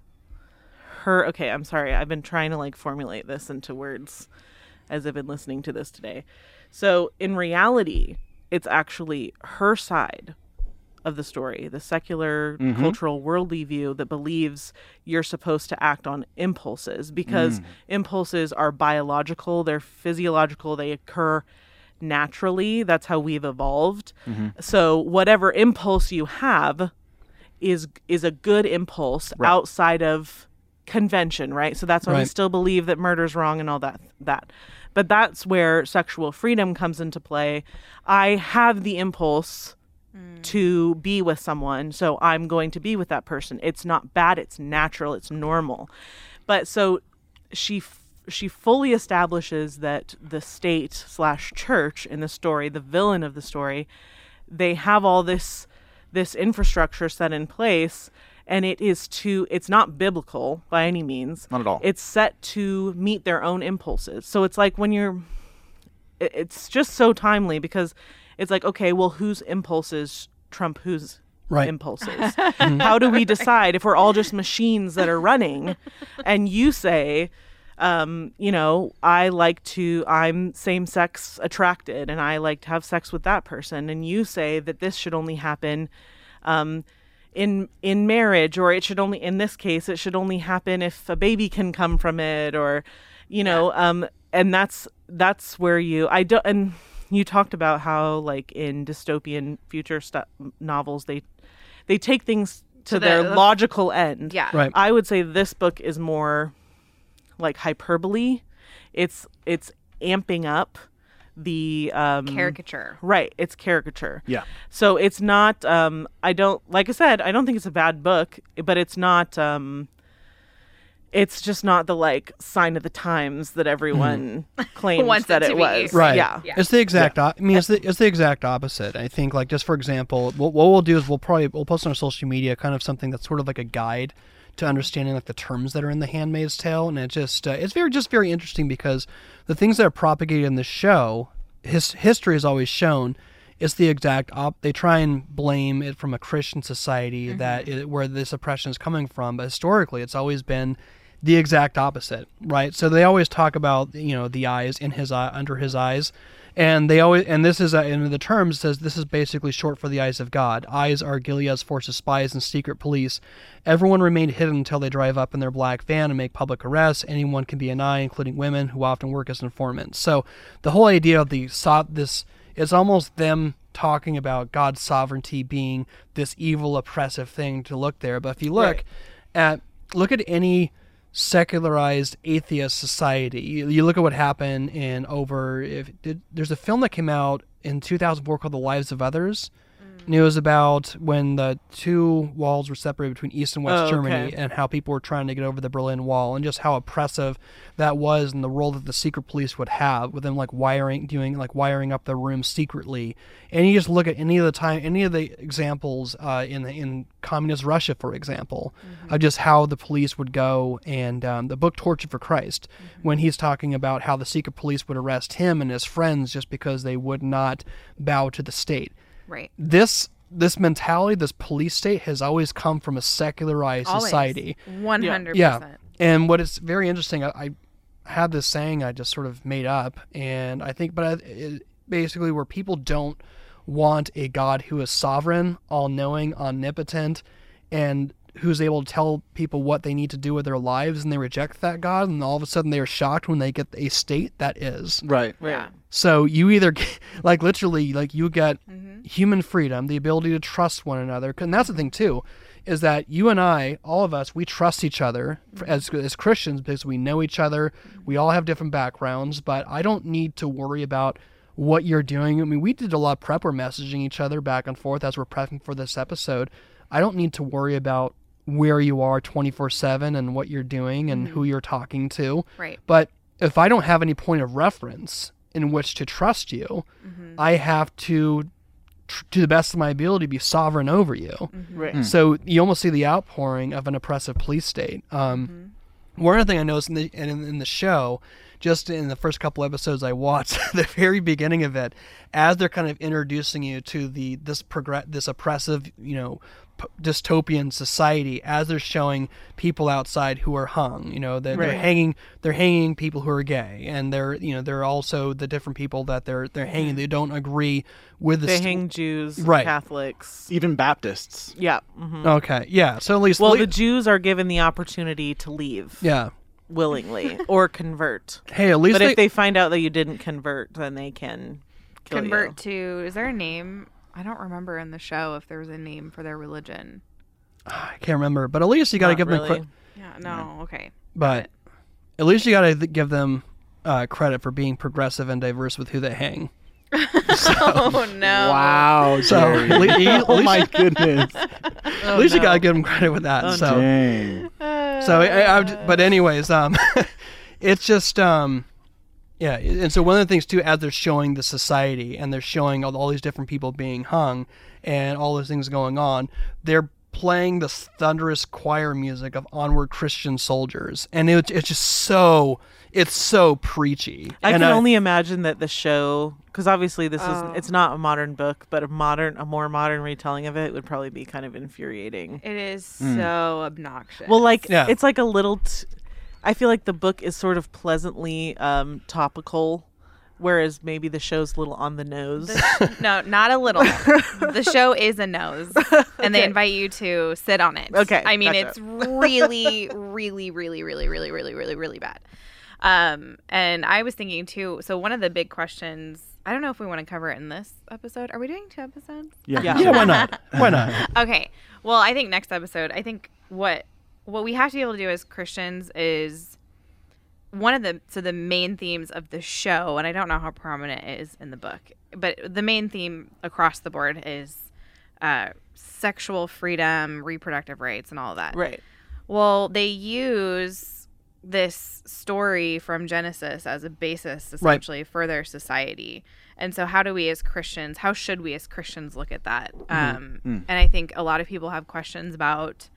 her okay, I'm sorry, I've been trying to like formulate this into words as I've been listening to this today. So in reality, it's actually her side of the story, the secular, mm-hmm. cultural, worldly view that believes you're supposed to act on impulses, because mm. impulses are biological, they're physiological, they occur naturally. That's how we've evolved. Mm-hmm. So whatever impulse you have is is a good impulse Right. outside of convention, right? So that's why we Right. still believe that murder's wrong and all that that. But that's where sexual freedom comes into play. I have the impulse to be with someone, so I'm going to be with that person. It's not bad, it's natural, it's normal. But so she f- she fully establishes that the state slash church in the story, the villain of the story, they have all this this infrastructure set in place, and it is to it's not biblical by any means. Not at all. It's set to meet their own impulses. So it's like when you're it- it's just so timely because it's like, okay, well, whose impulses trump whose Right. impulses? How do we decide if we're all just machines that are running? And you say, um, you know, I like to, I'm same sex attracted and I like to have sex with that person. And you say that this should only happen um, in in marriage, or it should only, in this case, it should only happen if a baby can come from it, or, you know, um, and that's that's where you, I don't, and you talked about how, like, in dystopian future stu- novels, they they take things to So the- their the- logical end. Yeah. Right. I would say this book is more like hyperbole. It's it's amping up the um, Caricature. Right. It's caricature. Yeah. So it's not. Um, I don't. Like I said, I don't think it's a bad book, but it's not. Um, it's just not the like sign of the times that everyone claims Wants that it it, to be. was. Right. Yeah. It's the exact. op- I mean, it's the it's the exact opposite. I think, like, just for example, what, what we'll do is we'll probably we'll post on our social media kind of something that's sort of like a guide to understanding like the terms that are in The Handmaid's Tale, and it just uh, it's very just very interesting because the things that are propagated in the show, his history has always shown. It's the exact op. They try and blame it from a Christian society that it, where this oppression is coming from, but historically, it's always been the exact opposite, right? So they always talk about, you know, the eyes in his eye, under his eyes, and they always, and this is, uh, in the terms says this is basically short for the eyes of God. Eyes are Gilead's force of spies and secret police. Everyone remained hidden until they drive up in their black van and make public arrests. Anyone can be an eye, including women who often work as informants. So the whole idea of the so- this is almost them talking about God's sovereignty being this evil, oppressive thing to look there. But if you look Right. at look at any secularized atheist society. You, you look at what happened in over. If did, there's a film that came out in two thousand four called The Lives of Others, and it was about when the two walls were separated between East and West Oh, Germany, okay. and how people were trying to get over the Berlin Wall, and just how oppressive that was, and the role that the secret police would have with them, like wiring, doing like wiring up the rooms secretly. And you just look at any of the time, any of the examples uh, in the, in communist Russia, for example, Mm-hmm. of just how the police would go, and um, the book Torture for Christ, Mm-hmm. when he's talking about how the secret police would arrest him and his friends just because they would not bow to the state. Right. This this mentality, this police state, has always come from a secularized Always. society. one hundred Yeah. percent. And what is very interesting, I, I had this saying I just sort of made up, and I think, but I, it, basically where people don't want a God who is sovereign, all-knowing, omnipotent, and who's able to tell people what they need to do with their lives, and they reject that God, and all of a sudden they are shocked when they get a state that is. Right. Yeah. So you either, get, like literally, like you get human freedom, the ability to trust one another, and that's the thing too, is that you and I, all of us, we trust each other for, as as Christians because we know each other. We all have different backgrounds, but I don't need to worry about what you're doing. I mean, we did a lot of prep. We're messaging each other back and forth as we're prepping for this episode. I don't need to worry about where you are twenty-four seven and what you're doing and who you're talking to. Right. But if I don't have any point of reference in which to trust you, I have to, tr- to the best of my ability, be sovereign over you. Right. So you almost see the outpouring of an oppressive police state. Um, One other thing I noticed in the in, in the show, just in the first couple episodes I watched, the very beginning of it, as they're kind of introducing you to the this progress this oppressive, you know, p- dystopian society, as they're showing people outside who are hung, you know, they're, they're Right. hanging they're hanging people who are gay, and they're you know they're also the different people that they're they're hanging. They don't agree with the They st- hang Jews, Right. Catholics. Even Baptists. Yeah. mhm. Okay, yeah. So at least Well, le- the Jews are given the opportunity to leave yeah. willingly or convert. Hey, at least But they, if they find out that you didn't convert, then they can kill convert you. to, is there a name? I don't remember in the show if there was a name for their religion. I can't remember, but at least you got to Not give really. them credit. Yeah, no, okay. But at least you got to th- give them uh, credit for being progressive and diverse with who they hang. So, oh no! Wow, So, Jerry. at le- at oh least- my goodness! At least no. you got to give them credit with that. Oh, so, dang. so I, I, but anyways, um, it's just um, yeah, and so one of the things too, as they're showing the society and they're showing all, all these different people being hung and all those things going on, they're playing this thunderous choir music of Onward Christian Soldiers, and it, it's just so it's so preachy. I and can only imagine that the show, because obviously this Oh. is it's not a modern book, but a modern, a more modern retelling of it would probably be kind of infuriating. It is Hmm. so obnoxious. Well, like Yeah. it's like a little. T- I feel like the book is sort of pleasantly um, topical, whereas maybe the show's a little on the nose. The sh- no, not a little. The show is a nose, and they Okay. invite you to sit on it. Okay, I mean, gotcha. it's really, really, really, really, really, really, really, really bad. Um, and I was thinking too. So one of the big questions. I don't know if we want to cover it in this episode. Are we doing two episodes? Yeah. Yeah. yeah, why not? Why not? Okay. Well, I think next episode, I think what what we have to be able to do as Christians is one of the so the main themes of the show, and I don't know how prominent it is in the book, but the main theme across the board is uh, sexual freedom, reproductive rights, and all of that. Right. Well, they use this story from Genesis as a basis, essentially, for their society. And so how do we as Christians, how should we as Christians look at that? Um, Mm. And I think a lot of people have questions about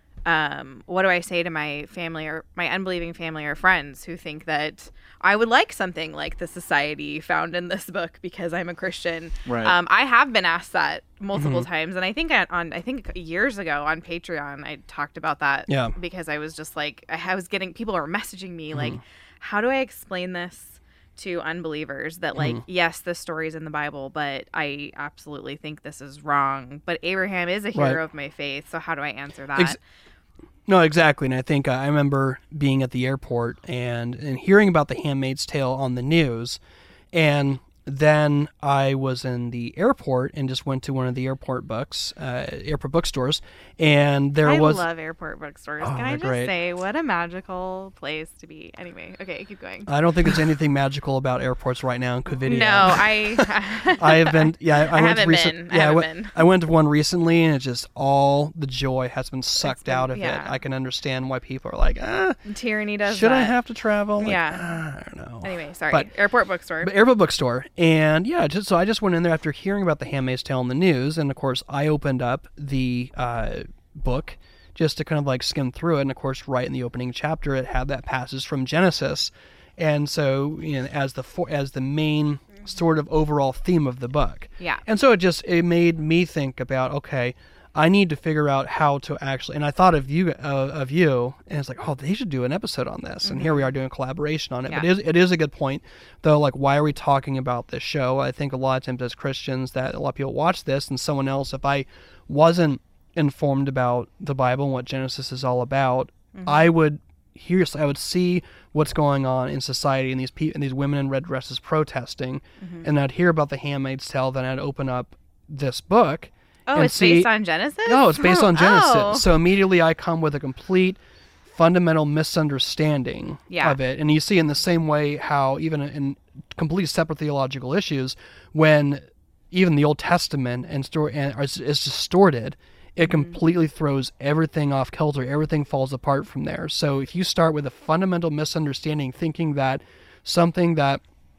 um, what do I say to my family or my unbelieving family or friends who think that I would like something like the society found in this book because I'm a Christian. Right. Um, I have been asked that multiple times, and I think I, on I think years ago on Patreon I talked about that. Yeah. Because I was just like I was getting people are messaging me like, Mm-hmm. how do I explain this to unbelievers that like Mm-hmm. yes, this story's in the Bible, but I absolutely think this is wrong. But Abraham is a hero Right. of my faith, so how do I answer that? Ex- No, exactly. And I think uh, I remember being at the airport and, and hearing about The Handmaid's Tale on the news. And then I was in the airport and just went to one of the airport books, uh, airport bookstores. And there I was. love airport bookstores. Oh, Can I they're just great. say what a magical place to be? Anyway, okay, keep going. I don't think there's anything magical about airports right now in Covidia. No, I. I have been, yeah, I, I went haven't recent, been. I yeah, I haven't went, been. I went to one recently, and it's just all the joy has been sucked been- out of yeah. it. I can understand why people are like, ah, Tyranny does should I that. have to travel? Like, Yeah. ah, I don't know. Anyway, sorry. But- airport bookstore. But airport bookstore, and yeah, just, so I just went in there after hearing about The Handmaid's Tale in the news, and of course I opened up the uh, book just to kind of like skim through it, and of course right in the opening chapter it had that passage from Genesis, and so you know as the for, as the main sort of overall theme of the book. Yeah. And so it just it made me think about, okay, I need to figure out how to actually, and I thought of you, uh, of you, and it's like, oh, they should do an episode on this, and here we are doing a collaboration on it. But Yeah. it is, it is a good point, though. Like, why are we talking about this show? I think a lot of times as Christians, that a lot of people watch this, and someone else, if I wasn't informed about the Bible and what Genesis is all about, I would hear, I would see what's going on in society, and these people, and these women in red dresses protesting, and I'd hear about The Handmaid's Tale. Then I'd open up this book. Oh, and it's see- based on Genesis? No, it's based on Genesis. Oh. So immediately I come with a complete fundamental misunderstanding Yeah. of it. And you see in the same way how even in complete separate theological issues, when even the Old Testament and story and is, is distorted, it completely throws everything off kilter. Everything falls apart from there. So if you start with a fundamental misunderstanding, thinking that something that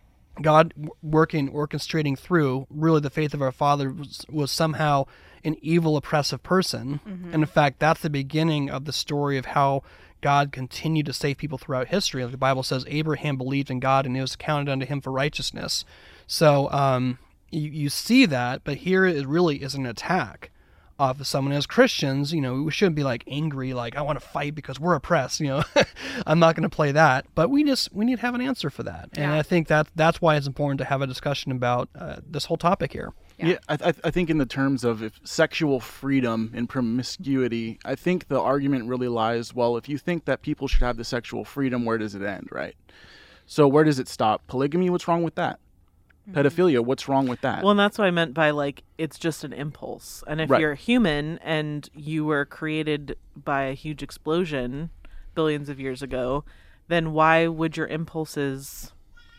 God w- working, orchestrating through, really the faith of our father was, was somehow an evil, oppressive person. And in fact, that's the beginning of the story of how God continued to save people throughout history. Like the Bible says, Abraham believed in God and it was counted unto him for righteousness. So um, you, you see that, but here it really is an attack of someone. As Christians, you know, we shouldn't be like angry, like I want to fight because we're oppressed, you know. I'm not going to play that, but we just we need to have an answer for that. And Yeah. I think that that's why it's important to have a discussion about uh, this whole topic here. Yeah. Yeah, I, I, I think in the terms of if sexual freedom and promiscuity, I think the argument really lies, well, if you think that people should have the sexual freedom, where does it end, right? So where does it stop? Polygamy, what's wrong with that? pedophilia. What's wrong with that? Well, and that's what I meant by, like, it's just an impulse. And if Right. you're human and you were created by a huge explosion billions of years ago, then why would your impulses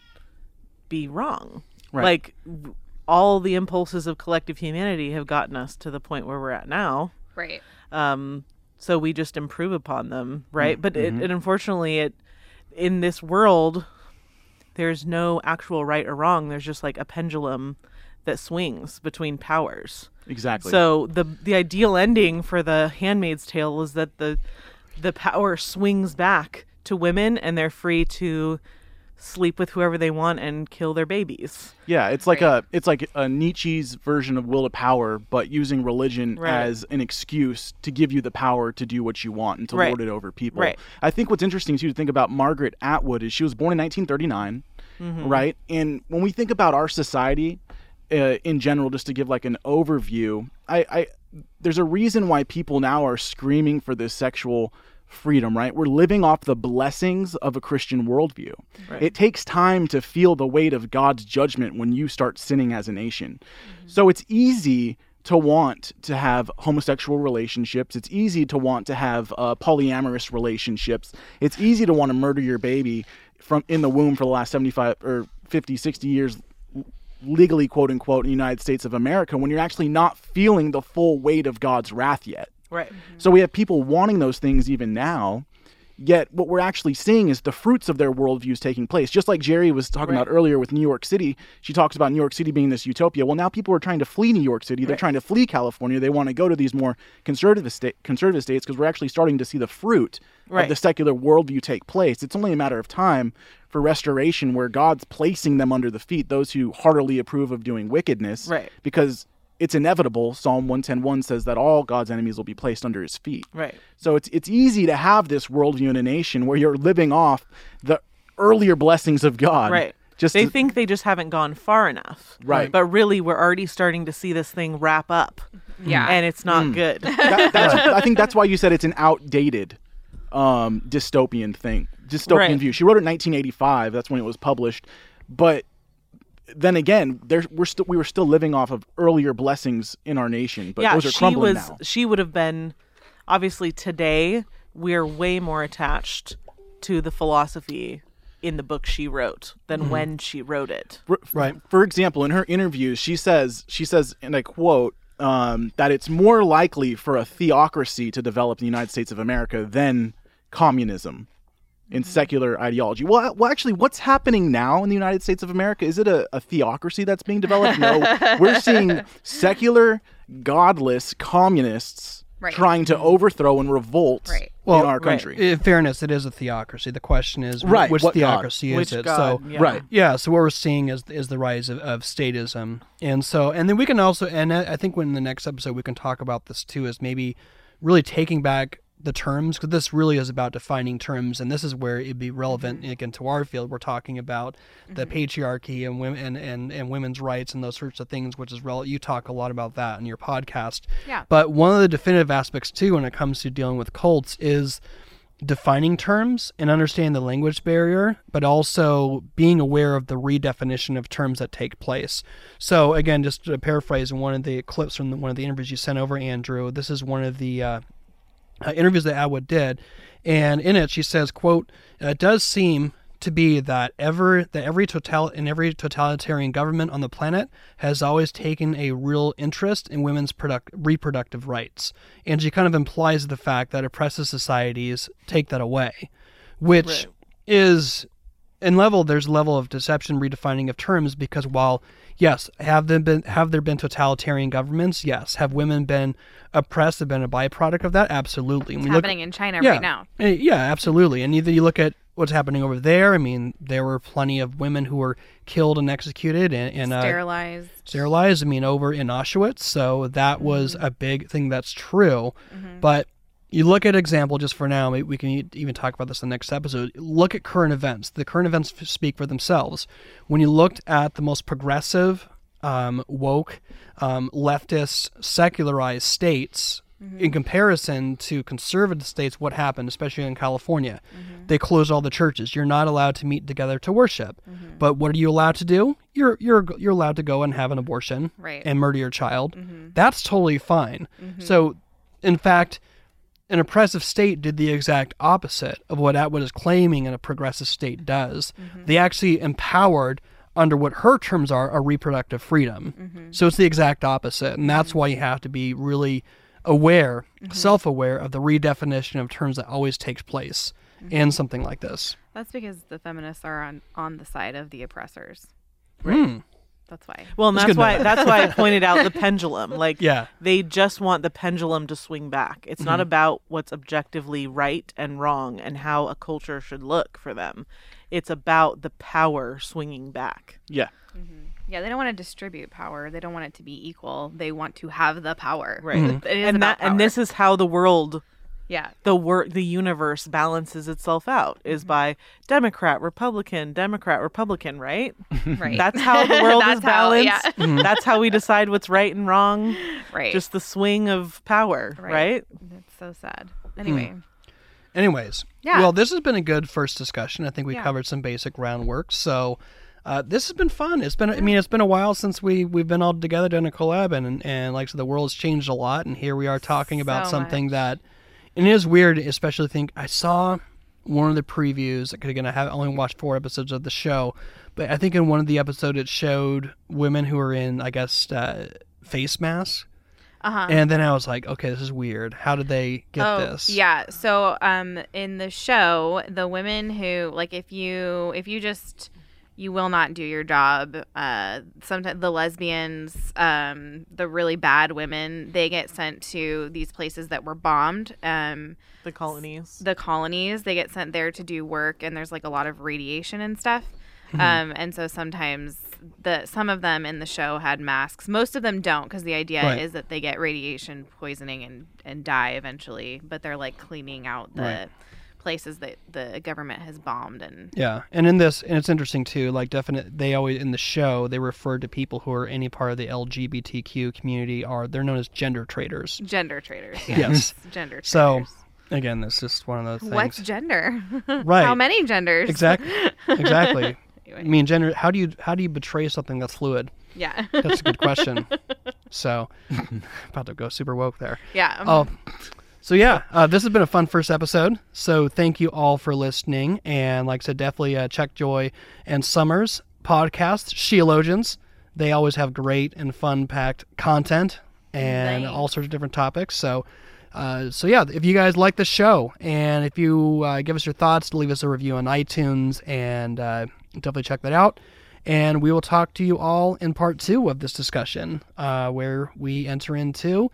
be wrong? Right. Like, w- all the impulses of collective humanity have gotten us to the point where we're at now. Right. Um, so we just improve upon them, right? Mm, But it, mhm. it unfortunately, it in this world, there's no actual right or wrong. There's just like a pendulum that swings between powers. Exactly. So the the ideal ending for the Handmaid's Tale is that the the power swings back to women and they're free to sleep with whoever they want and kill their babies. Yeah, it's like a it's like a Nietzsche's version of will to power, but using religion Right. as an excuse to give you the power to do what you want and to Right. lord it over people. Right. I think what's interesting too to think about Margaret Atwood is she was born in nineteen thirty-nine, Mhm. right? And when we think about our society uh, in general, just to give like an overview, I, I there's a reason why people now are screaming for this sexual freedom, right? We're living off the blessings of a Christian worldview. Right. It takes time to feel the weight of God's judgment when you start sinning as a nation. So it's easy to want to have homosexual relationships. It's easy to want to have uh, polyamorous relationships. It's easy to want to murder your baby from in the womb for the last seventy-five or fifty, sixty years legally, quote unquote, in the United States of America when you're actually not feeling the full weight of God's wrath yet. Right. So we have people wanting those things even now, yet what we're actually seeing is the fruits of their worldviews taking place. Just like Jerry was talking Right. about earlier with New York City, she talks about New York City being this utopia. Well, now people are trying to flee New York City. They're Right. trying to flee California. They want to go to these more conservative, sta- conservative states because we're actually starting to see the fruit Right. of the secular worldview take place. It's only a matter of time for restoration where God's placing them under the feet, those who heartily approve of doing wickedness. Right. Because it's inevitable. Psalm one ten one says that all God's enemies will be placed under his feet. Right. So it's it's easy to have this worldview in a nation where you're living off the earlier blessings of God. Right. Just they to- think they just haven't gone far enough. Right. But really, we're already starting to see this thing wrap up. Yeah. And it's not Mm. good. That- that's, I think that's why you said it's an outdated um, dystopian thing, dystopian Right. view. She wrote it in nineteen eighty-five. That's when it was published. But then again, there we're still we were still living off of earlier blessings in our nation. But yeah, those are she crumbling was. now. She would have been. Obviously, today we're way more attached to the philosophy in the book she wrote than Mhm. when she wrote it. For, Right. For example, in her interviews, she says she says, and I quote, um, that it's more likely for a theocracy to develop in the United States of America than communism in secular ideology. Well, well, actually, what's happening now in the United States of America? Is it a, a theocracy that's being developed? No, we're seeing secular, godless communists Right. trying to overthrow and revolt Right. Well, in our right. country. In fairness, it is a theocracy. The question is, wh- Right, which what God? theocracy is Which it? God, so, yeah. Right. yeah. So what we're seeing is is the rise of, of statism, and so and then we can also, and I I think when in the next episode we can talk about this too, is maybe really taking back the terms, because this really is about defining terms, and this is where it'd be relevant Mm-hmm. again to our field. We're talking about the patriarchy and women and, and, and women's rights and those sorts of things, which is relevant. You talk a lot about that in your podcast. Yeah. But one of the definitive aspects too, when it comes to dealing with cults, is defining terms and understanding the language barrier, but also being aware of the redefinition of terms that take place. So again, just to paraphrase one of the clips from the, one of the interviews you sent over, Andrew, this is one of the uh, uh, interviews that Atwood did, and in it she says, quote, "It does seem to be that ever that every total in every totalitarian government on the planet has always taken a real interest in women's product, reproductive rights," and she kind of implies the fact that oppressive societies take that away, which Right. is in level there's a level of deception, redefining of terms, because while yes, have there been have there been totalitarian governments? Yes. Have women been oppressed? Have been a byproduct of that? Absolutely. It's When we look- happening in China yeah, right now. eh, Yeah, absolutely. And either you look at what's happening over there. I mean, there were plenty of women who were killed and executed and, and uh, Sterilized. sterilized. I mean, over in Auschwitz. So that was a big thing that's true. But you look at example just for now, maybe we can e- even talk about this in the next episode. Look at current events. The current events f- speak for themselves. When you looked at the most progressive, um, woke, um, leftist, secularized states, in comparison to conservative states, what happened, especially in California? They closed all the churches. You're not allowed to meet together to worship. But what are you allowed to do? you're you're you're allowed to go and have an abortion right. and murder your child. Mm-hmm. That's totally fine. Mm-hmm. So, in fact, an oppressive state did the exact opposite of what Atwood is claiming a progressive state does. Mm-hmm. They actually empowered, under what her terms are, a reproductive freedom. Mm-hmm. So it's the exact opposite, and that's mm-hmm. why you have to be really aware, mm-hmm. self-aware of the redefinition of terms that always takes place mm-hmm. in something like this. That's because the feminists are on, on the side of the oppressors. Right. Mm. That's why. Well, and that's, that's why that's why I pointed out the pendulum. Like, yeah. they just want the pendulum to swing back. It's mm-hmm. not about what's objectively right and wrong and how a culture should look for them. It's about the power swinging back. Yeah. Mm-hmm. Yeah, they don't want to distribute power. They don't want it to be equal. They want to have the power. Right. Mm-hmm. It is and about that power. And this is how the world Yeah. The wor- the universe balances itself out is mm-hmm. by Democrat, Republican, Democrat, Republican, right? Right. That's how the world is balanced. How, yeah. mm-hmm. That's how we decide what's right and wrong. Right. Just the swing of power, right? right? That's so sad. Anyway. Mm. Anyways. Yeah. Well, this has been a good first discussion. I think we yeah. covered some basic groundwork. So uh, this has been fun. It's been, I mean, it's been a while since we, we've been all together doing a collab, and, and like I said, the world has changed a lot, and here we are talking about so something much. that, and it is weird, especially think, I saw one of the previews, again, I have only watched four episodes of the show, but I think in one of the episodes it showed women who are in, I guess, uh, face masks. Uh-huh. And then I was like, okay, this is weird. How did they get oh, this? Yeah. So um, in the show, the women who, like, if you if you just, you will not do your job, uh, sometimes the lesbians, um, the really bad women, they get sent to these places that were bombed. Um, the colonies. The colonies. They get sent there to do work, and there's, like, a lot of radiation and stuff. Mm-hmm. Um, and so sometimes the some of them in the show had masks. Most of them don't, because the idea right. is that they get radiation poisoning and, and die eventually. But they're like cleaning out the right. places that the government has bombed. And yeah, and in this, and it's interesting too. Like, definite, they always in the show they refer to people who are any part of the L G B T Q community are they're known as gender traders. Gender traders. Yes. yes. Gender traders. So. Again, that's just one of those things. What's gender? Right. How many genders? Exactly. Exactly. Anyway. I mean, gender. How do you how do you betray something that's fluid? Yeah. That's a good question. So, about to go super woke there. Yeah. Um, oh. So yeah, uh, this has been a fun first episode. So thank you all for listening, and like I said, definitely uh, check Joy and Summer's podcast, Sheologians. They always have great and fun-packed content and Thanks. all sorts of different topics. So. Uh, so yeah, if you guys like the show, and if you uh, give us your thoughts, leave us a review on iTunes, and uh, definitely check that out. And we will talk to you all in part two of this discussion, uh, where we enter into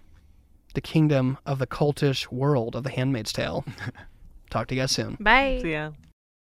the kingdom of the cultish world of The Handmaid's Tale. Talk to you guys soon. Bye. See ya.